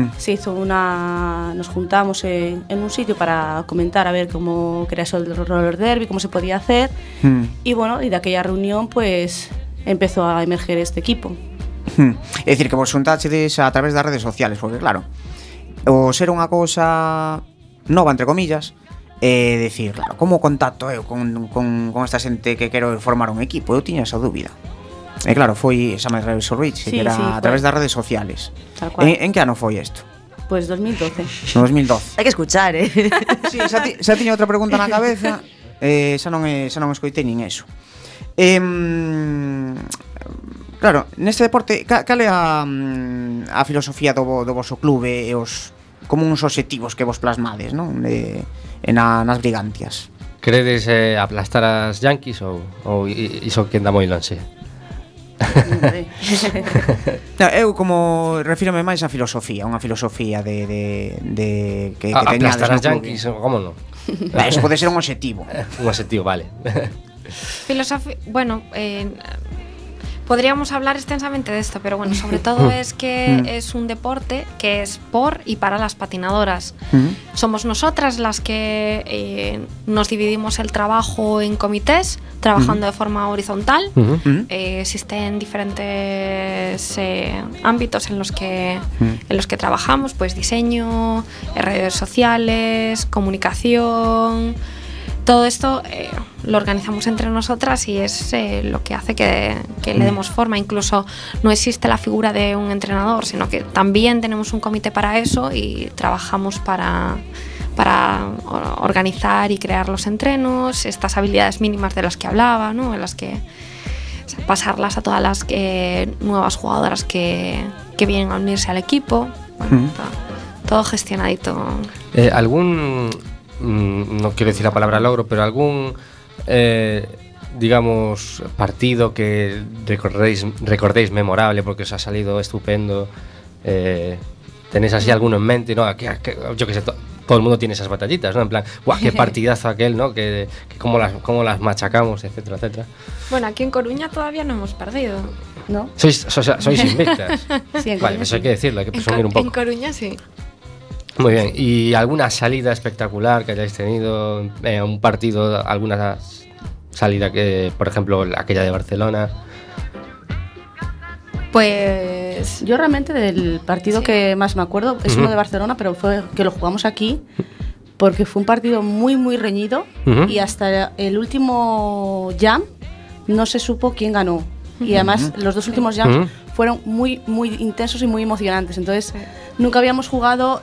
Nos juntamos en un sitio para comentar a ver cómo crearse el roller derby, cómo se podía hacer. Y bueno, y de aquella reunión pues empezó a emerger este equipo. É dicir, que vos xuntaxedes a través das redes sociales, porque claro, o ser unha cousa nova, entre comillas, decir, claro, como contacto eu con esta xente que quero formar un equipo? Eu tiña esa dúbida. E claro, foi esa máis Resolrich, que era a través das redes sociales. En que ano foi isto? Pues 2012. No 2012. Hai que escuchar, Sí, xa tiña outra pregunta na cabeza, xa non escoitei nin eso. Claro, neste deporte, cal é a filosofía do voso clube e como uns obxectivos que vos plasmades, non? Nas Brigantias. Credes aplastar as Yankees ou iso que anda moi lonxe? Eu como refírome máis a filosofía, unha filosofía de que teñades aplastar no as Yankees, como non? Eso pode ser un obxectivo. Un obxectivo, vale. Filosofía, bueno, podríamos hablar extensamente de esto, pero bueno, sobre todo es que es un deporte que es por y para las patinadoras. Somos nosotras las que nos dividimos el trabajo en comités, trabajando de forma horizontal. Existen diferentes ámbitos en los que trabajamos, pues diseño, redes sociales, comunicación. Todo esto lo organizamos entre nosotras y es lo que hace que le demos forma. Incluso no existe la figura de un entrenador, sino que también tenemos un comité para eso y trabajamos para organizar y crear los entrenos, estas habilidades mínimas de las que hablaba, ¿no? En las que pasarlas a todas las nuevas jugadoras que vienen a unirse al equipo. Bueno, todo gestionadito. No quiero decir la palabra logro, pero algún digamos partido que recordéis memorable porque os ha salido estupendo, tenéis así alguno en mente, ¿no? Yo que sé, todo el mundo tiene esas batallitas, ¿no? En plan, ¡guau, qué partidazo aquel!, ¿no? Que cómo las machacamos, etcétera, etcétera. Bueno, aquí en Coruña todavía no hemos perdido, ¿no? Sois invictas. Sí, vale, pues hay que decirlo, hay que presumir un poco. En Coruña sí. Muy bien, ¿y alguna salida espectacular que hayáis tenido? Un partido, alguna salida que, por ejemplo, aquella de Barcelona. Pues yo realmente del partido que más me acuerdo es uno de Barcelona, pero fue que lo jugamos aquí porque fue un partido muy muy reñido y hasta el último jam no se supo quién ganó. Y además los dos últimos jams fueron muy muy intensos y muy emocionantes. Entonces nunca habíamos jugado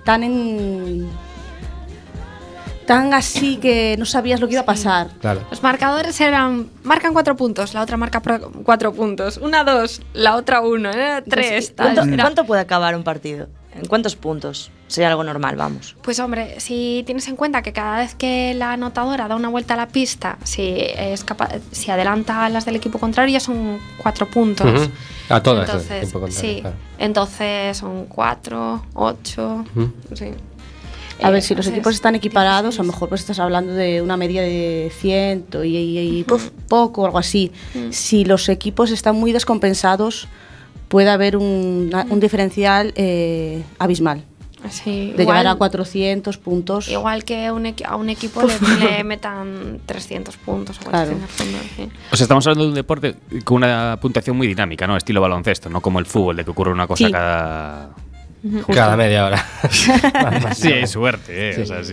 tan así que no sabías lo que iba a pasar. Claro. Los marcadores marcan 4 puntos, la otra marca 4 puntos, una 2, la otra 1, 3. ¿Cuánto puede acabar un partido? ¿En cuántos puntos? Sería algo normal, vamos. Pues hombre, si tienes en cuenta que cada vez que la anotadora da una vuelta a la pista, si adelanta a las del equipo contrario, ya son 4 puntos. A todas. Entonces, equipo contrario, sí. Claro. Entonces son 4, 8. Sí. A ver, si los equipos están equiparados, a lo mejor pues estás hablando de una media de 100 y poco o algo así. Si los equipos están muy descompensados, puede haber un diferencial abismal. Sí, de llegar a 400 puntos. Igual que a un equipo le metan 300 puntos o 400 puntos. Sí. O sea, estamos hablando de un deporte con una puntuación muy dinámica, ¿no? Estilo baloncesto, no como el fútbol, de que ocurre una cosa cada media hora. Sí, hay suerte, sí. O sea, sí.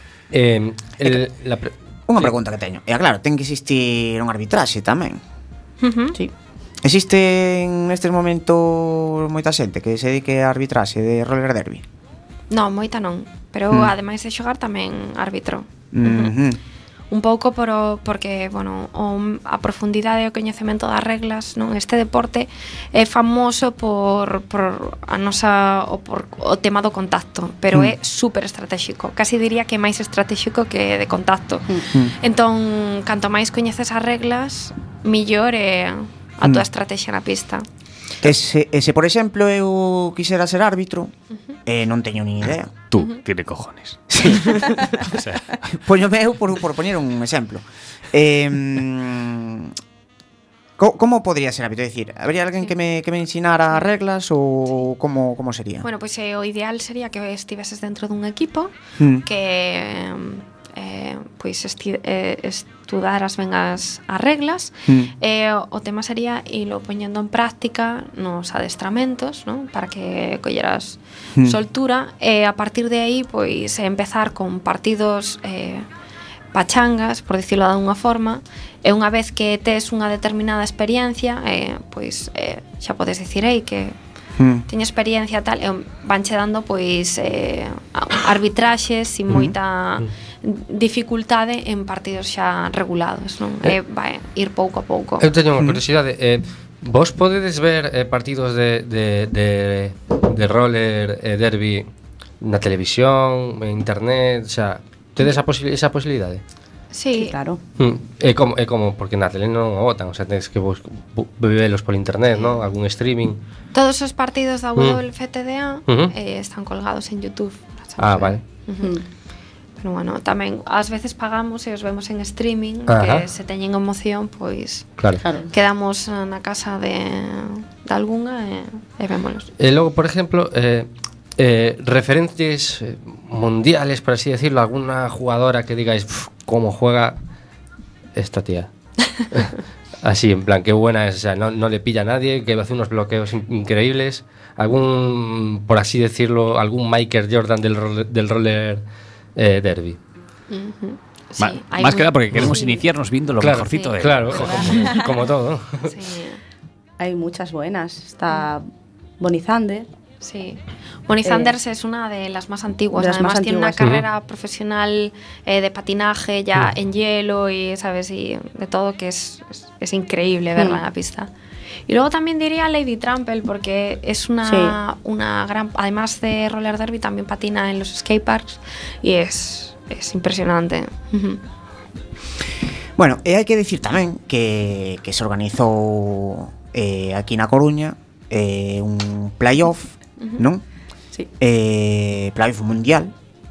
Unha pregunta que teño. Claro, ten que existir un arbitraxe tamén. Sí. Existe nestes momentos moita xente que se dedique a arbitraxe de roller derby? Non, moita non, pero ademais de xogar tamén árbitro. un pouco porque, bueno, a profundidade e o coñecemento das reglas, non? Este deporte é famoso por a nosa por o tema do contacto, pero é super estratégico. Casi diría que é máis estratégico que de contacto. Entón, canto máis coñeces as reglas, millor é a tua estrategia na pista. Se por exemplo eu quixera ser árbitro, non teño ni idea. Tú, tiene cojones. O sea, poñome eu por poñer un exemplo. Como podría ser árbitro? É dicir, habería alguén que me ensinara as reglas ou como sería? Bueno, pois o ideal sería que estiveses dentro dun equipo que estudaras ben as reglas. O tema sería ilo poñendo en práctica nos adestramentos, non? Para que colleras soltura, e a partir de aí pois empezar con partidos pachangas, por dicirlo de alguna forma, e unha vez que tes unha determinada experiencia, pois xa podes dicir que teño experiencia tal, e vanche dando pois arbitraxes sin moita dificultade en partidos xa regulados, non? Vai ir pouco a pouco. Eu teño unha curiosidade, vos podedes ver partidos de roller derby na televisión, en internet, xa tedes esa posibilidade? Sí, claro. É como porque na tele non o botan, o sea, tedes que bebelos por internet, ¿no? Algún streaming. Todos os partidos da WFTDA están colgados en YouTube. Vale. Pero bueno, tamén ás veces pagamos e os vemos en streaming, que se teñen emoción, pois claro. Quedamos na casa de algunha e vémonos. E logo, por exemplo, referentes mundiales, por así decirlo, alguna jugadora que digáis cómo juega esta tía. Así, en plan, qué buena es, o sea, no le pilla a nadie, que hace unos bloqueos increíbles. Algún, por así decirlo, algún Michael Jordan del roller derby. Sí, más que nada porque queremos iniciarnos viendo lo mejorcito de él. Claro, como todo. Sí. Hay muchas buenas. Está Bonnie Zander. Sí. Bonnie Sanders es una de las más antiguas. Además tiene una carrera profesional de patinaje ya en hielo y, ¿sabes? Y de todo, que es increíble verla en la pista. Y luego también diría Lady Trample, porque es una gran... Además de roller derby, también patina en los skateparks y es impresionante. Bueno, hai que dicir tamén que se organizou aquí na Coruña un playoff, non? Sí. Playoff mundial.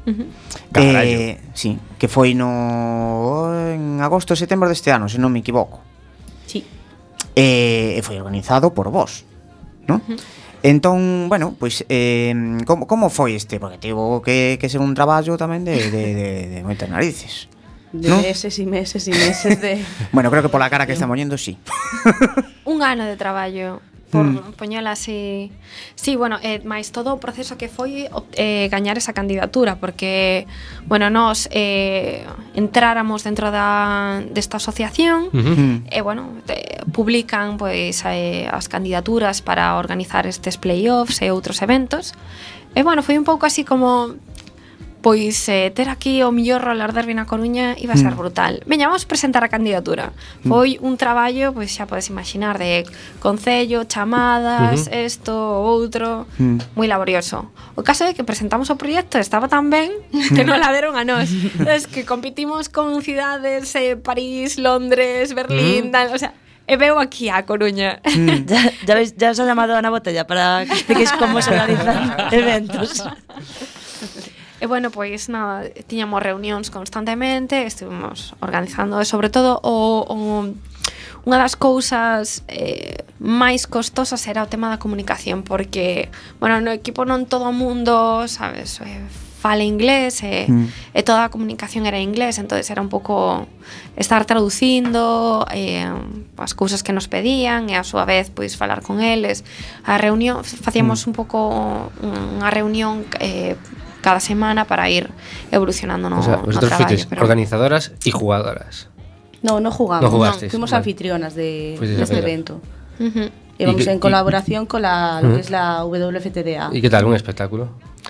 Sí, que foi en agosto, setembro deste ano, se non me equivoco. Sí. E foi organizado por vos, non? Entón, bueno, pois como foi este? Porque tivo que ser un traballo tamén de moitas narices. De meses y meses y meses de... Bueno, creo que pola cara que estamos yendo, sí. Un ano de traballo, por poñela así. Sí, bueno, máis todo o proceso que foi gañar esa candidatura, porque, bueno, nos entráramos dentro desta asociación, e, bueno, publican pois as candidaturas para organizar estes playoffs e outros eventos. E, bueno, foi un pouco así como... Pois ter aquí o mellor roller derby na Coruña iba a ser brutal. Veña, vamos presentar a candidatura. Foi un traballo, pois xa podes imaginar, de concello, chamadas, isto, outro, moi laborioso. O caso é que presentamos o proxecto, estaba tan ben que non la deron a nós. Es que competimos con cidades, París, Londres, Berlín, tal, o sea, e veo aquí a Coruña. Ya os ha llamado Ana Botella para que expliquéis como se organizan eventos. E bueno, pois nada, tiñamos reunións constantemente, estuvimos organizando, e sobre todo unha das cousas máis costosas era o tema da comunicación, porque, bueno, no equipo non todo o mundo, sabes, fala inglés e toda a comunicación era en inglés, entonces era un pouco estar traducindo as cousas que nos pedían e a súa vez pois falar con eles. A reunión, facíamos un pouco unha reunión cada semana para ir evolucionando no, o sea, vosotros fuisteis organizadoras y jugadoras. No jugamos. No jugasteis, fuimos anfitrionas de este evento. Uh-huh. Íbamos en colaboración con lo que es la WFTDA. ¿Y qué tal? ¿Un espectáculo?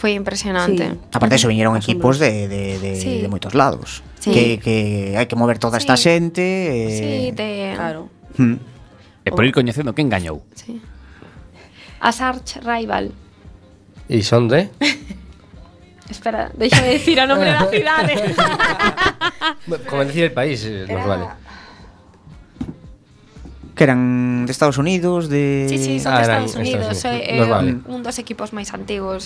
Foi impresionante. Sí. Aparte eso viñeron Asombroso. equipos de Sí. moitos lados. Sí. Que hai que mover toda esta Sí. xente. Sí, de... Claro. E por ir coñecendo quen gañou. Sí. As Arch Rival. E son de? Espera, deixa de decir o nombre da cidade. Como decir el país, nos vale. Que eran de Estados Unidos, de... Sí, sí, son de eran Estados Unidos. Estados Unidos. É Nos vale. un dos equipos máis antigos.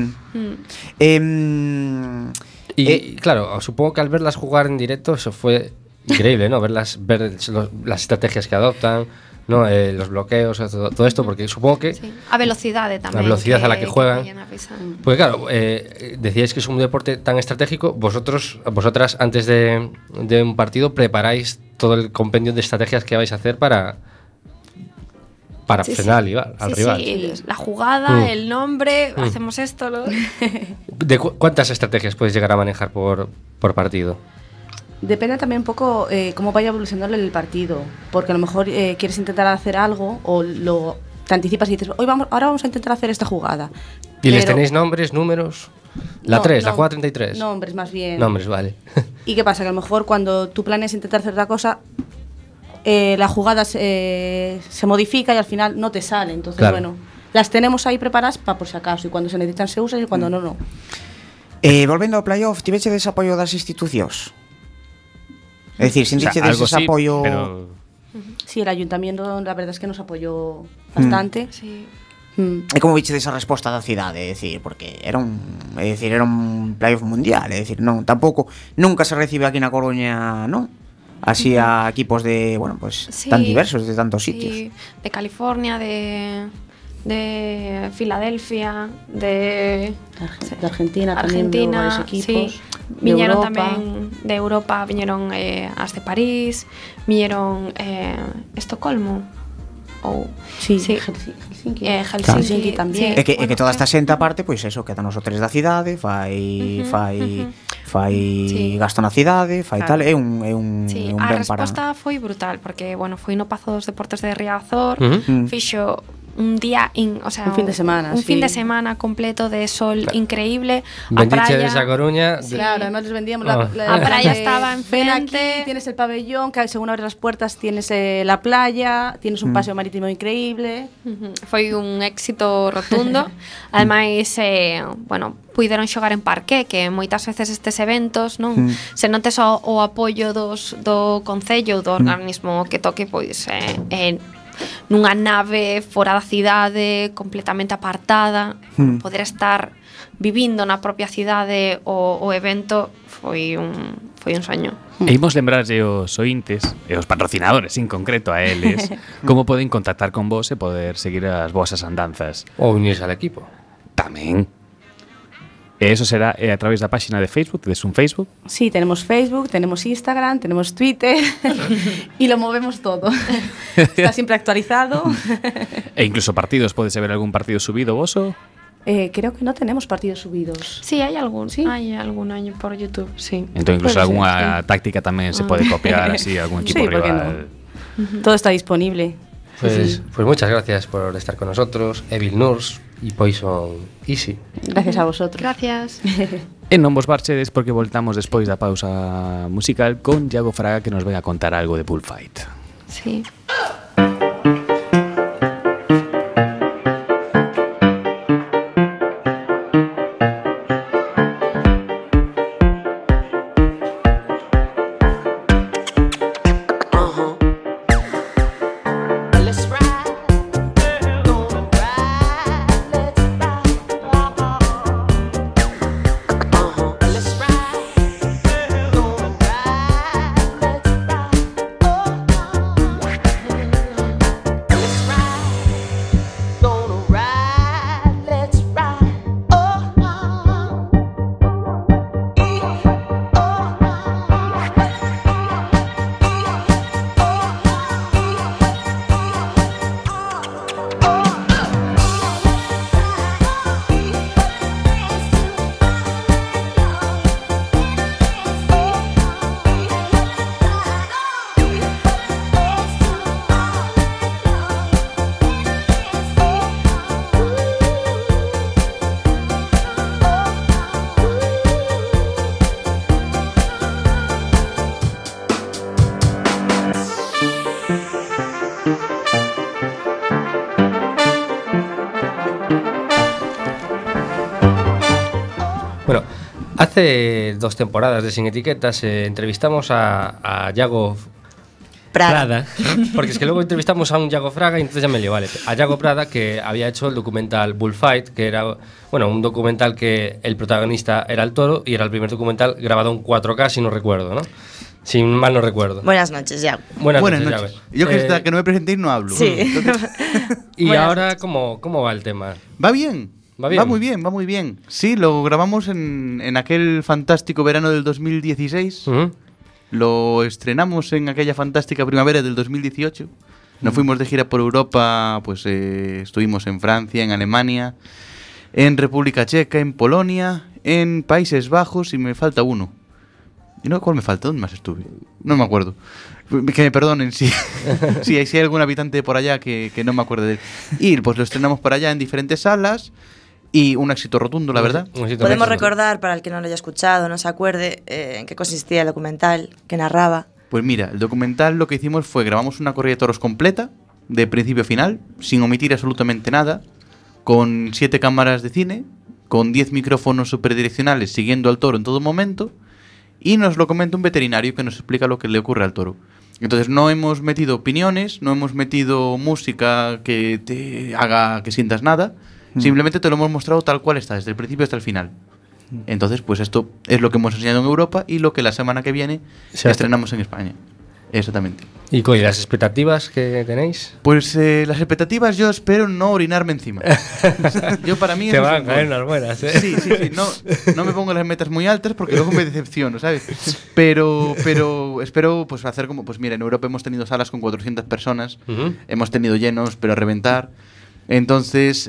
Y claro, supongo que al verlas jugar en directo eso fue increíble, ¿no? Ver las estrategias que adoptan, ¿no? Los bloqueos, todo esto, porque supongo que... Sí. A velocidade tamén. La velocidad a la que juegan. vayan a pisar. Pues claro, decíais que es un deporte tan estratégico, vosotras antes de un partido preparáis todo el compendio de estrategias que vais a hacer para Sí, frenar sí. al Sí, rival. sí, la jugada, el nombre, hacemos esto. ¿Cuántas estrategias puedes llegar a manejar por partido? Depende también un poco cómo vaya evolucionando el partido, porque a lo mejor quieres intentar hacer algo o te anticipas y dices, ahora vamos a intentar hacer esta jugada. ¿Y les Pero- tenéis nombres, números? La No, 3, la no, jugada 33. Nombres, más bien. Nombres, vale. ¿Y qué pasa? Que a lo mejor cuando tú planeas intentar hacer otra cosa, la jugada se modifica y al final no te sale. Entonces, Claro. bueno, las tenemos ahí preparadas para por si acaso, y cuando se necesitan se usan y cuando no. Volvendo ao playoff, tivechedes apoio das institucións? É dicir, O sea, sentichedes algo ese sí, apoio... pero Sí, el ayuntamiento la verdad es que nos apoyó bastante. Sí. E como vichedes a resposta da cidade? É dicir, porque era un playoff mundial, é dicir, non, tampouco nunca se recibe aquí na Coruña, non? Así a equipos de, bueno, pues Sí, tan diversos de tantos sitios. Sí, de California, de Filadelfia, de De Argentina también hubo varios equipos. sí. De Viñeron Europa. tamén de Europa, viñeron as de París, viñeron Estocolmo ou Sí, sí. Helsinki. Helsinki también. E que Bueno, toda esta sí. xente aparte, pois eso, quedan os hoteles da cidade, fai Sí. gasto na cidade, fai Claro. tal, é un Sí, é un a ben para... resposta foi brutal porque, bueno, foi no Pazo dos Deportes de Riazor, Ujú. fixo un día, o sea, Un fin de semana, un sí. fin de semana completo de sol increíble, a Bendiche praia, de esa Coruña. Sí. Claro, además les vendíamos Ah. La playa de, estaba ven aquí, enfrente. tienes el pabellón, que según abres las puertas tienes la playa, tienes un paseo marítimo increíble. Ujú, foi un éxito rotundo. Ademais, bueno, puideron xogar en parque, que moitas veces estes eventos, non? Se non tes o apoio do concello, do organismo que toque, pois nunha nave fora da cidade, completamente apartada, poder estar vivindo na propia cidade o evento foi un soño. E imos lembrarlle os ointes e os patrocinadores en concreto a eles como poden contactar con vos e poder seguir as vosas andanzas. O unirse al equipo. Tamén. E eso será a través da páxina de Facebook, tedes un Facebook. Sí, tenemos Facebook, tenemos Instagram, tenemos Twitter y lo movemos todo. Está siempre actualizado. E incluso partidos, podes ver algún partido subido voso. Creo que no tenemos partidos subidos. Sí, hai algún, Sí. hai algún año por YouTube, sí. Entón incluso Puede ser, algunha táctica tamén se pode copiar así algún equipo Sí, ¿por qué rival. Todo está disponible. Pues muchas gracias por estar con nosotros, Evil Nurse y Poison Easy. Gracias a vosotros. Gracias. E non vos marchedes porque voltamos despois da pausa musical con Iago Fraga que nos ven a contar algo de Bullfight. Sí. Bueno, hace 2 temporadas de Sin Etiquetas entrevistamos a Yago Prada, porque es que luego entrevistamos a un Yago Fraga y entonces ya me lío, vale. A Yago Prada, que había hecho el documental Bullfight, que era, bueno, un documental que el protagonista era el toro y era el primer documental grabado en 4K, si no recuerdo, ¿no? Si mal no recuerdo. Buenas noches, Yago. Buenas noches, Yago. Yo que hasta que no me presentéis no hablo. Sí. Entonces, Y Buenas ahora, ¿cómo va el tema? va bien. ¿Va bien? Va muy bien. Sí, lo grabamos en aquel fantástico verano del 2016. Lo estrenamos en aquella fantástica primavera del 2018. Nos fuimos de gira por Europa, pues estuvimos en Francia, en Alemania, en República Checa, en Polonia, en Países Bajos y me falta uno. ¿Y no? ¿Cuál me falta? ¿Dónde más estuve? No me acuerdo. Que me perdonen si hay algún habitante por allá que no me acuerde de él. Y pues lo estrenamos por allá en diferentes salas. Y un éxito rotundo, la verdad. Podemos recordar, para el que no lo haya escuchado, no se acuerde, en qué consistía el documental que narraba. Pues mira, el documental lo que hicimos fue grabamos una corrida de toros completa, de principio a final, sin omitir absolutamente nada, con 7 cámaras de cine, con 10 micrófonos superdireccionales siguiendo al toro en todo momento, y nos lo comenta un veterinario que nos explica lo que le ocurre al toro. Entonces no hemos metido opiniones, no hemos metido música que te haga que sientas nada. Simplemente te lo hemos mostrado tal cual está, desde el principio hasta el final. Entonces, pues esto es lo que hemos enseñado en Europa y lo que la semana que viene estrenamos en España. Exactamente. ¿Y con las expectativas que tenéis? Pues las expectativas yo espero no orinarme encima. Yo para mí... Te van a caer unas buenas, ¿eh? Sí. No me pongo las metas muy altas porque luego me decepciono, ¿sabes? Pero espero pues hacer como... Pues mira, en Europa hemos tenido salas con 400 personas, hemos tenido llenos, pero a reventar. Entonces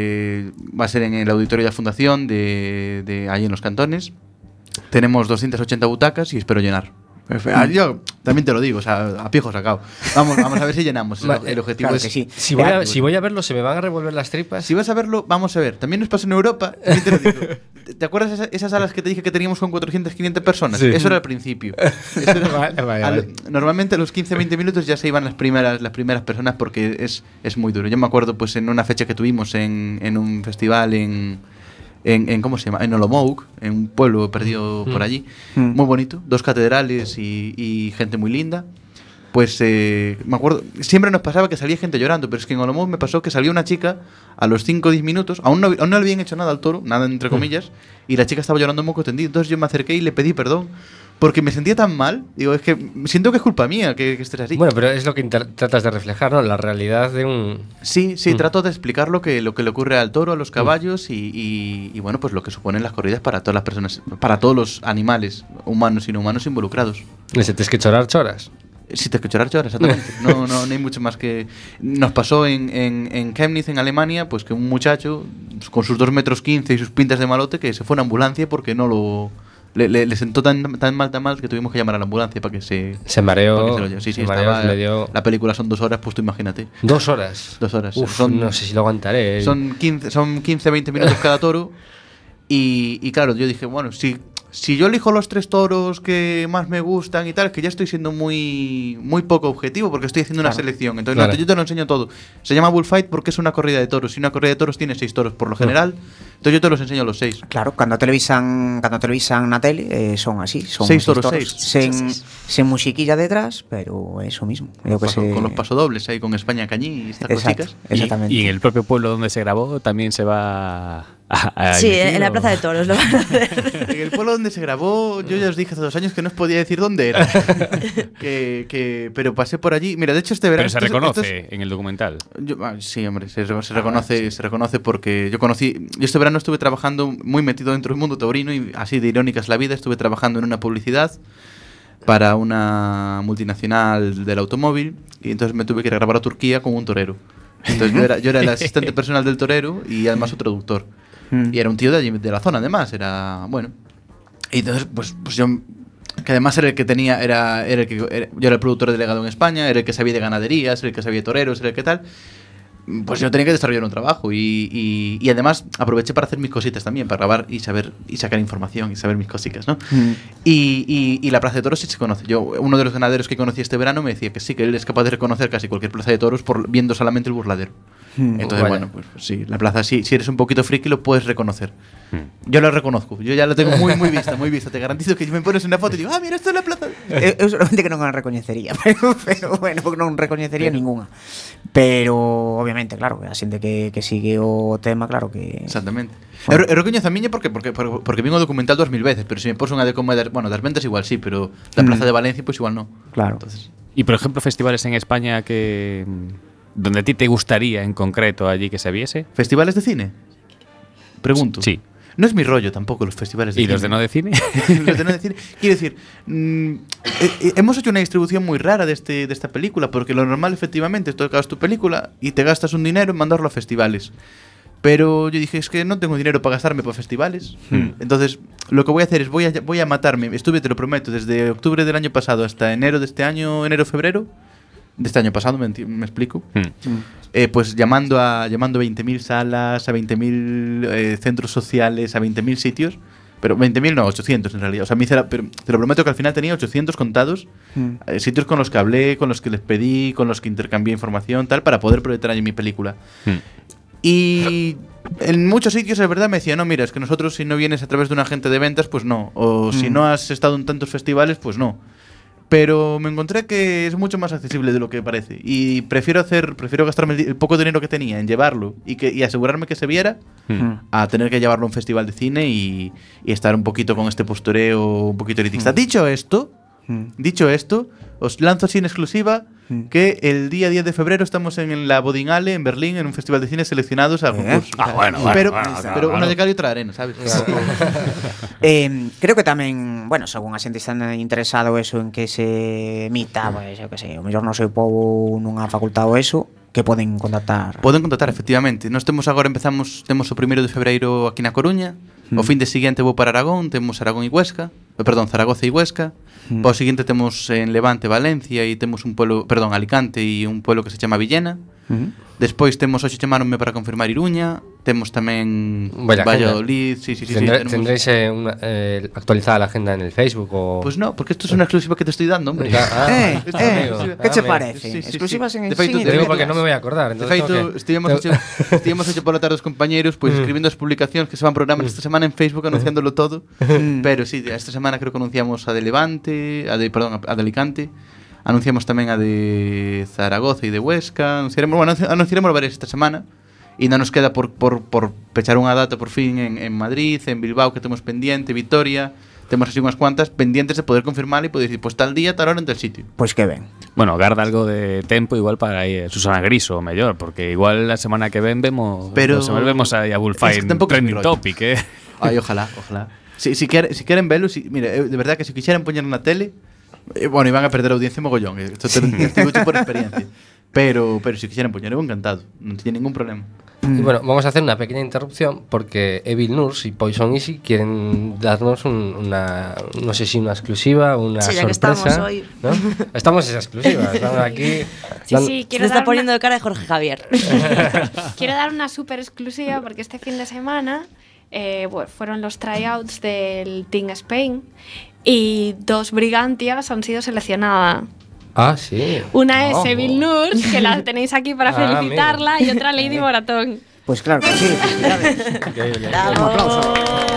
va a ser en el auditorio de la Fundación de allí en Los Cantones. Tenemos 280 butacas y espero llenar. Yo también te lo digo, o sea, a pijo sacado. Vamos a ver si llenamos. El objetivo claro es que sí. Si voy a verlo, ¿se me van a revolver las tripas? Si vas a verlo, vamos a ver. También nos pasó en Europa. Te lo digo. ¿Te acuerdas esas salas que te dije que teníamos con 400, 500 personas? Sí. Eso era al principio. Eso era, vale. Normalmente a los 15-20 minutos ya se iban las primeras personas porque es muy duro. Yo me acuerdo pues en una fecha que tuvimos en un festival en ¿cómo se llama? En Olomouc, en un pueblo perdido por allí. Muy bonito, 2 catedrales y gente muy linda. Pues me acuerdo, siempre nos pasaba que salía gente llorando, pero es que en Olomouc me pasó que salió una chica a los 5 o 10 minutos, aún no le habían hecho nada al toro, nada entre comillas, y la chica estaba llorando un moco tendido. Entonces yo me acerqué y le pedí perdón, porque me sentía tan mal. Digo, es que siento que es culpa mía que estés así. Bueno, pero es lo que tratas de reflejar, ¿no? La realidad de un... Sí, trato de explicar lo que le ocurre al toro, a los caballos y bueno, pues lo que suponen las corridas para todas las personas, para todos los animales, humanos y no humanos involucrados. Si tienes que chorar, choras. Sí, te escucharás llorar, exactamente. No hay mucho más que... Nos pasó en Chemnitz, en Alemania, pues que un muchacho con sus 2,15 metros y sus pintas de malote que se fue a una ambulancia porque no lo... Le sentó tan mal que tuvimos que llamar a la ambulancia para que se mareó. Sí, mareó, le dio... La película son 2 horas, pues tú imagínate. 2 horas. 2 horas. Uf, no sé si lo aguantaré. Son 15-20 minutos cada toro. Y claro, yo dije, bueno, si yo elijo los 3 toros que más me gustan y tal, es que ya estoy siendo muy poco objetivo porque estoy haciendo una selección. Entonces, yo te lo enseño todo. Se llama Bullfight porque es una corrida de toros. Y una corrida de toros tiene 6 toros por lo general. Entonces yo te los enseño los 6. Claro, cuando televisan na tele son así. Son 6 toros, 6. Sin musiquilla detrás, pero eso mismo. Con los pasodobles ahí, con España Cañí y estas cositas. Exactamente. Y en el propio pueblo donde se grabó también se va... Sí, en la Plaza de Toros lo van a hacer. En el pueblo donde se grabó, yo ya os dije hace 2 años que no os podía decir dónde era. Pero pasé por allí. Mira, de hecho este verano... Pero se reconoce en el documental. Sí, hombre, se reconoce porque yo este verano estuve trabajando muy metido dentro del mundo taurino y así de irónica es la vida. Estuve trabajando en una publicidad para una multinacional del automóvil y entonces me tuve que ir a grabar a Turquía con un torero. Entonces yo era el asistente personal del torero y además su traductor. Y era un tío de allí, de la zona, además, era bueno. Y entonces, pues yo, que además era el que tenía, yo era el productor delegado en España, era el que sabía de ganaderías, era el que sabía de toreros, era el que tal. Pues yo tenía que desarrollar un trabajo y además aproveché para hacer mis cositas también, para grabar y saber y sacar información y saber mis cositas, ¿no? Y la plaza de toros sí se conoce. Uno de los ganaderos que conocí este verano me decía que sí, que él es capaz de reconocer casi cualquier plaza de toros viendo solamente el burladero. Entonces, Vaya. bueno, pues sí, la plaza, si eres un poquito friki, lo puedes reconocer. Yo lo reconozco, yo ya lo tengo muy vista, muy vista. Te garantizo que me pones una foto y digo, mira, esto é a plaza. Eu solamente que non a recoñecería, pero bueno, porque non recoñecería ningunha. Pero obviamente, claro, a xente que sigue o tema, claro que Exactamente. Eu recoñezo a miña porque vin o documental 2000 veces, pero se me pos unha de como das ventas igual sí, pero da Plaza de Valencia pues igual no. Claro. Entonces, Y por ejemplo, festivales en España que donde a ti te gustaría en concreto allí que se viese. ¿festivales de cine? Pregunto. Sí. No es mi rollo tampoco los festivales de ¿Y cine. los de no de cine? Los de no de cine. Quiero decir, hemos hecho una distribución muy rara de esta película, porque lo normal, efectivamente, es tocas tu película y te gastas un dinero en mandarlo a festivales. Pero yo dije, es que no tengo dinero para gastarme por festivales. Entonces, lo que voy a hacer es, voy a matarme. Estuve, te lo prometo, desde octubre del año pasado hasta enero de este año, enero-febrero. De este año pasado, me explico. Pues llamando a 20.000 salas, a 20.000 centros sociales, a 20.000 sitios. Pero 20.000 no, 800 en realidad. O sea, pero te lo prometo que al final tenía 800 contados. Sitios con los que hablé, con los que les pedí, con los que intercambié información, tal, para poder proyectar allí mi película. Y en muchos sitios, es verdad, me decían, no, mira, es que nosotros si no vienes a través de un agente de ventas, pues no. O si no has estado en tantos festivales, pues no. Pero me encontré que es mucho más accesible de lo que parece. Y prefiero gastarme el poco dinero que tenía en llevarlo y asegurarme que se viera a tener que llevarlo a un festival de cine y estar un poquito con este postureo un poquito elitista. Dicho esto, os lanzo así en exclusiva que el día 10 de febrero estamos en la Bodinale, en Berlín, en un festival de cine seleccionados a concurso. Pero una de cal y otra arena, ¿sabes? creo que tamén, bueno, según a xente está interesado eso en que se emita, pues, eu que sei, o mellor non sei o pobo nunha facultade ou eso, que poden contactar. Poden contactar, efectivamente. Nós temos o 1 de febreiro aquí na Coruña. O fin de siguiente vou para Aragón, temos Aragón e Huesca, Zaragoza e Huesca. O siguiente temos en Levante, Valencia e temos Alicante e un pueblo que se chama Villena. Despois temos hoxe chamaronme para confirmar Iruña, temos tamén Valladolid, sí. ¿Tendréis actualizada la agenda en el Facebook o...? Pues no, porque esto es una exclusiva que te estoy dando, hombre. ¿Qué te parece? Exclusivas en el cine. Te digo porque no me voy a acordar. De feito, estivemos hecho pola tarde os compañeros, pois escribindo as publicacións que se van programar esta semana en Facebook anunciándolo todo. Pero sí, esta semana creo que anunciamos a de Levante, a de Alicante. Anunciamos tamén a de Zaragoza e de Huesca. Anunciaremos varias esta semana. E non nos queda por pechar unha data por fin en Madrid, en Bilbao, que temos pendiente, Vitoria. Temos así unhas cuantas pendientes de poder confirmar e poder decir, pues tal día, tal hora en tal sitio. Pois que ben. Bueno, garda algo de tempo igual para ir Susana Griso, mellor, porque igual la semana que ven vemos aí a Bullfine Trending Topic, Ay, ojalá. Si queren velo, mira, de verdad que se quixeran poñer na tele, bueno, iban a perder audiencia mogollón. Esto te lo digo por experiencia. Pero si quixeran poñer, eu encantado. Non tiña ningún problema. Y bueno, vamos a hacer una pequeña interrupción porque Evil Nurse y Poison Easy quieren darnos una, no sé si una exclusiva, una Sí, ya sorpresa. que estamos hoy. ¿No? Estamos esa exclusiva, estamos aquí. Sí, quiero Se está dar poniendo de cara de Jorge Javier. Quiero dar una súper exclusiva porque este fin de semana fueron los tryouts del Team Spain y 2 brigantias han sido seleccionadas. Ah, sí. Una es Evil Nurse, que la tenéis aquí para felicitarla, y otra Lady Moratón. Pues claro que sí, felicidades. Increíble. Un aplauso.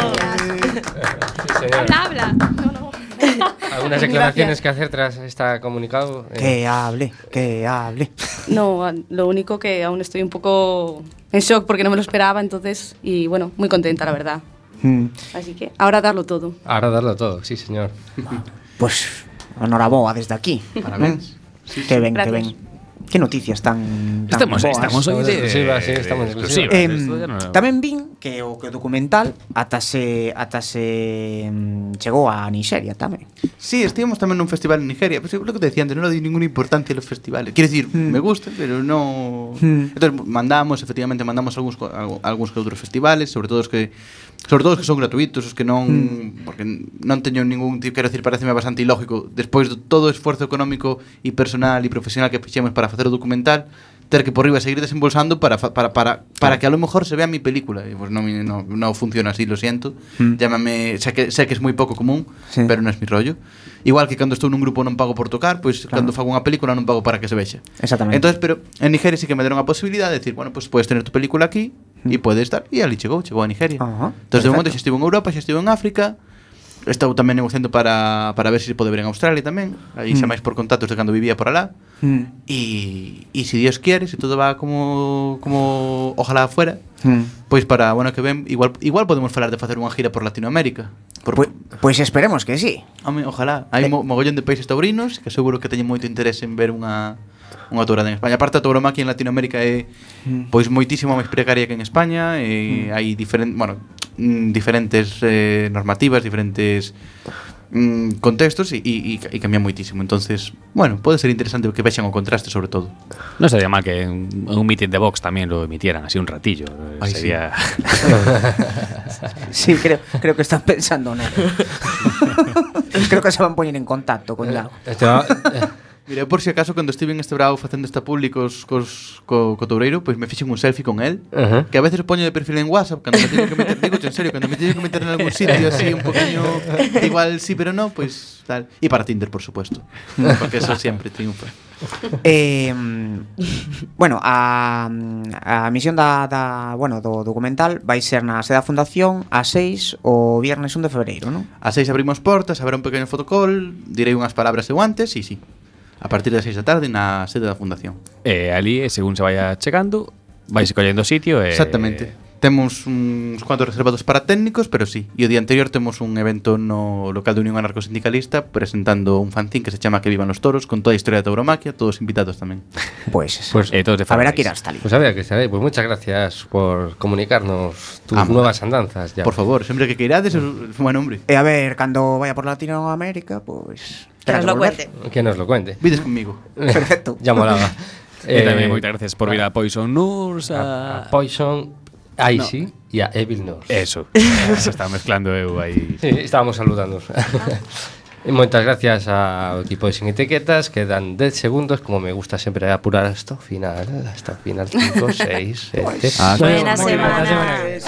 Sí, señor. Habla. No. ¿Algunas declaraciones que hacer tras este comunicado? Que hable. No, lo único que aún estoy un poco en shock porque no me lo esperaba, entonces, y bueno, muy contenta, la verdad. Así que ahora darlo todo. Ahora darlo todo, sí, señor. Pues enhoraboa desde aquí. Parabéns. Que ven. Que noticias tan Estamos hoy de exclusiva, sí, estamos en exclusiva. Tamén vin que o documental ata se chegou a Nigeria tamén. Sí, estivemos tamén nun festival en Nigeria. Pues lo que te decía antes, non le di ninguna importancia a los festivales. Quiero decir, me gusta, pero no... Entonces mandamos algúns que outros festivales, sobre todo os que son gratuitos, os que non... Porque non teño ningún tipo, quero decir, pareceme bastante ilógico, despois de todo o esforzo económico e personal e profesional que fixemos para facer o documental, ter que por riba seguir desembolsando para que a lo mejor se vea mi película. Y pues no funciona así, lo siento. Llámame, sé que es muy poco común, sí, pero no es mi rollo. Igual que cando estou nun grupo non pago por tocar, pois cando fago unha película non pago para que se vexa. Exactamente. Entonces, pero en Nigeria sí que me deron a posibilidad de decir, bueno, pues puedes tener tu película aquí e podes estar, e ali chegou a Nigeria. Entonces, de momento xa estivo en Europa, xa estivo en África. Estou tamén negociando para ver se pode ver en Australia tamén. Aí xa máis por contactos de cando vivía por alá. E si Dios quiere, se todo va como ojalá fuera, pois para o ano que ven igual podemos falar de facer unha gira por Latinoamérica. Pois esperemos que sí. Home, ojalá. Hai mogollón de países taurinos que seguro que teñen moito interés en ver unha tourada en España. Aparte, a tauromaquia en Latinoamérica é pois moitísimo máis precaria que en España. Hai diferentes normativas, diferentes contextos e cambia moitísimo. Entonces, bueno, pode ser interesante que vexan o contraste sobre todo. No sería mal que en un meeting de Vox tamén lo emitieran así un ratillo. Sería... Sí, creo que están pensando en eso. Creo que se van a poner en contacto con Iago. Mira, por si acaso, cando estive en este bravo facendo esta pública co toureiro, pois me fixen un selfie con él, que a veces poño de perfil en WhatsApp, cando me teño que meter, digo, en serio, cando me teño que meter en algún sitio así un poquinho, igual sí, pero no, pois tal. E para Tinder, por supuesto, porque eso siempre triunfa. Bueno, a misión do documental vai ser na sede da Fundación a 6 o viernes 1 de febreiro, non? A 6 abrimos portas, haberá un pequeno fotocall, direi unhas palabras eu antes, sí. A partir das 6 da tarde na sede da Fundación. Ali, según se vaya chegando, vais collendo sitio. Exactamente. Temos uns cuantos reservados para técnicos, pero sí. E o día anterior temos un evento no local de Unión Anarcosindicalista presentando un fanzín que se chama Que vivan los toros, con toda a historia da tauromaquia, todos invitados tamén. Pues todos de habrá que ir hasta ali. Pues habría que estar ahí. Pues muchas gracias por comunicarnos tus nuevas andanzas. Ya. Por favor, sempre que queirades, é un buen hombre. E a ver, cando vaya por Latinoamérica, pues... Que nos lo cuente. Que nos lo cuente. Vides conmigo. Perfecto. Ya molaba. Tamén moitas gracias por vir a Poison Nurse, a Poison, Icy e a Evil Nurse. Eso estaba mezclando eu aí. Sí, estábamos saludando. E moitas gracias ao equipo de Sin Etiquetas. Quedan 10 segundos, como me gusta sempre apurar hasta o final. Hasta o final, 5, 6, 7... Buena semana.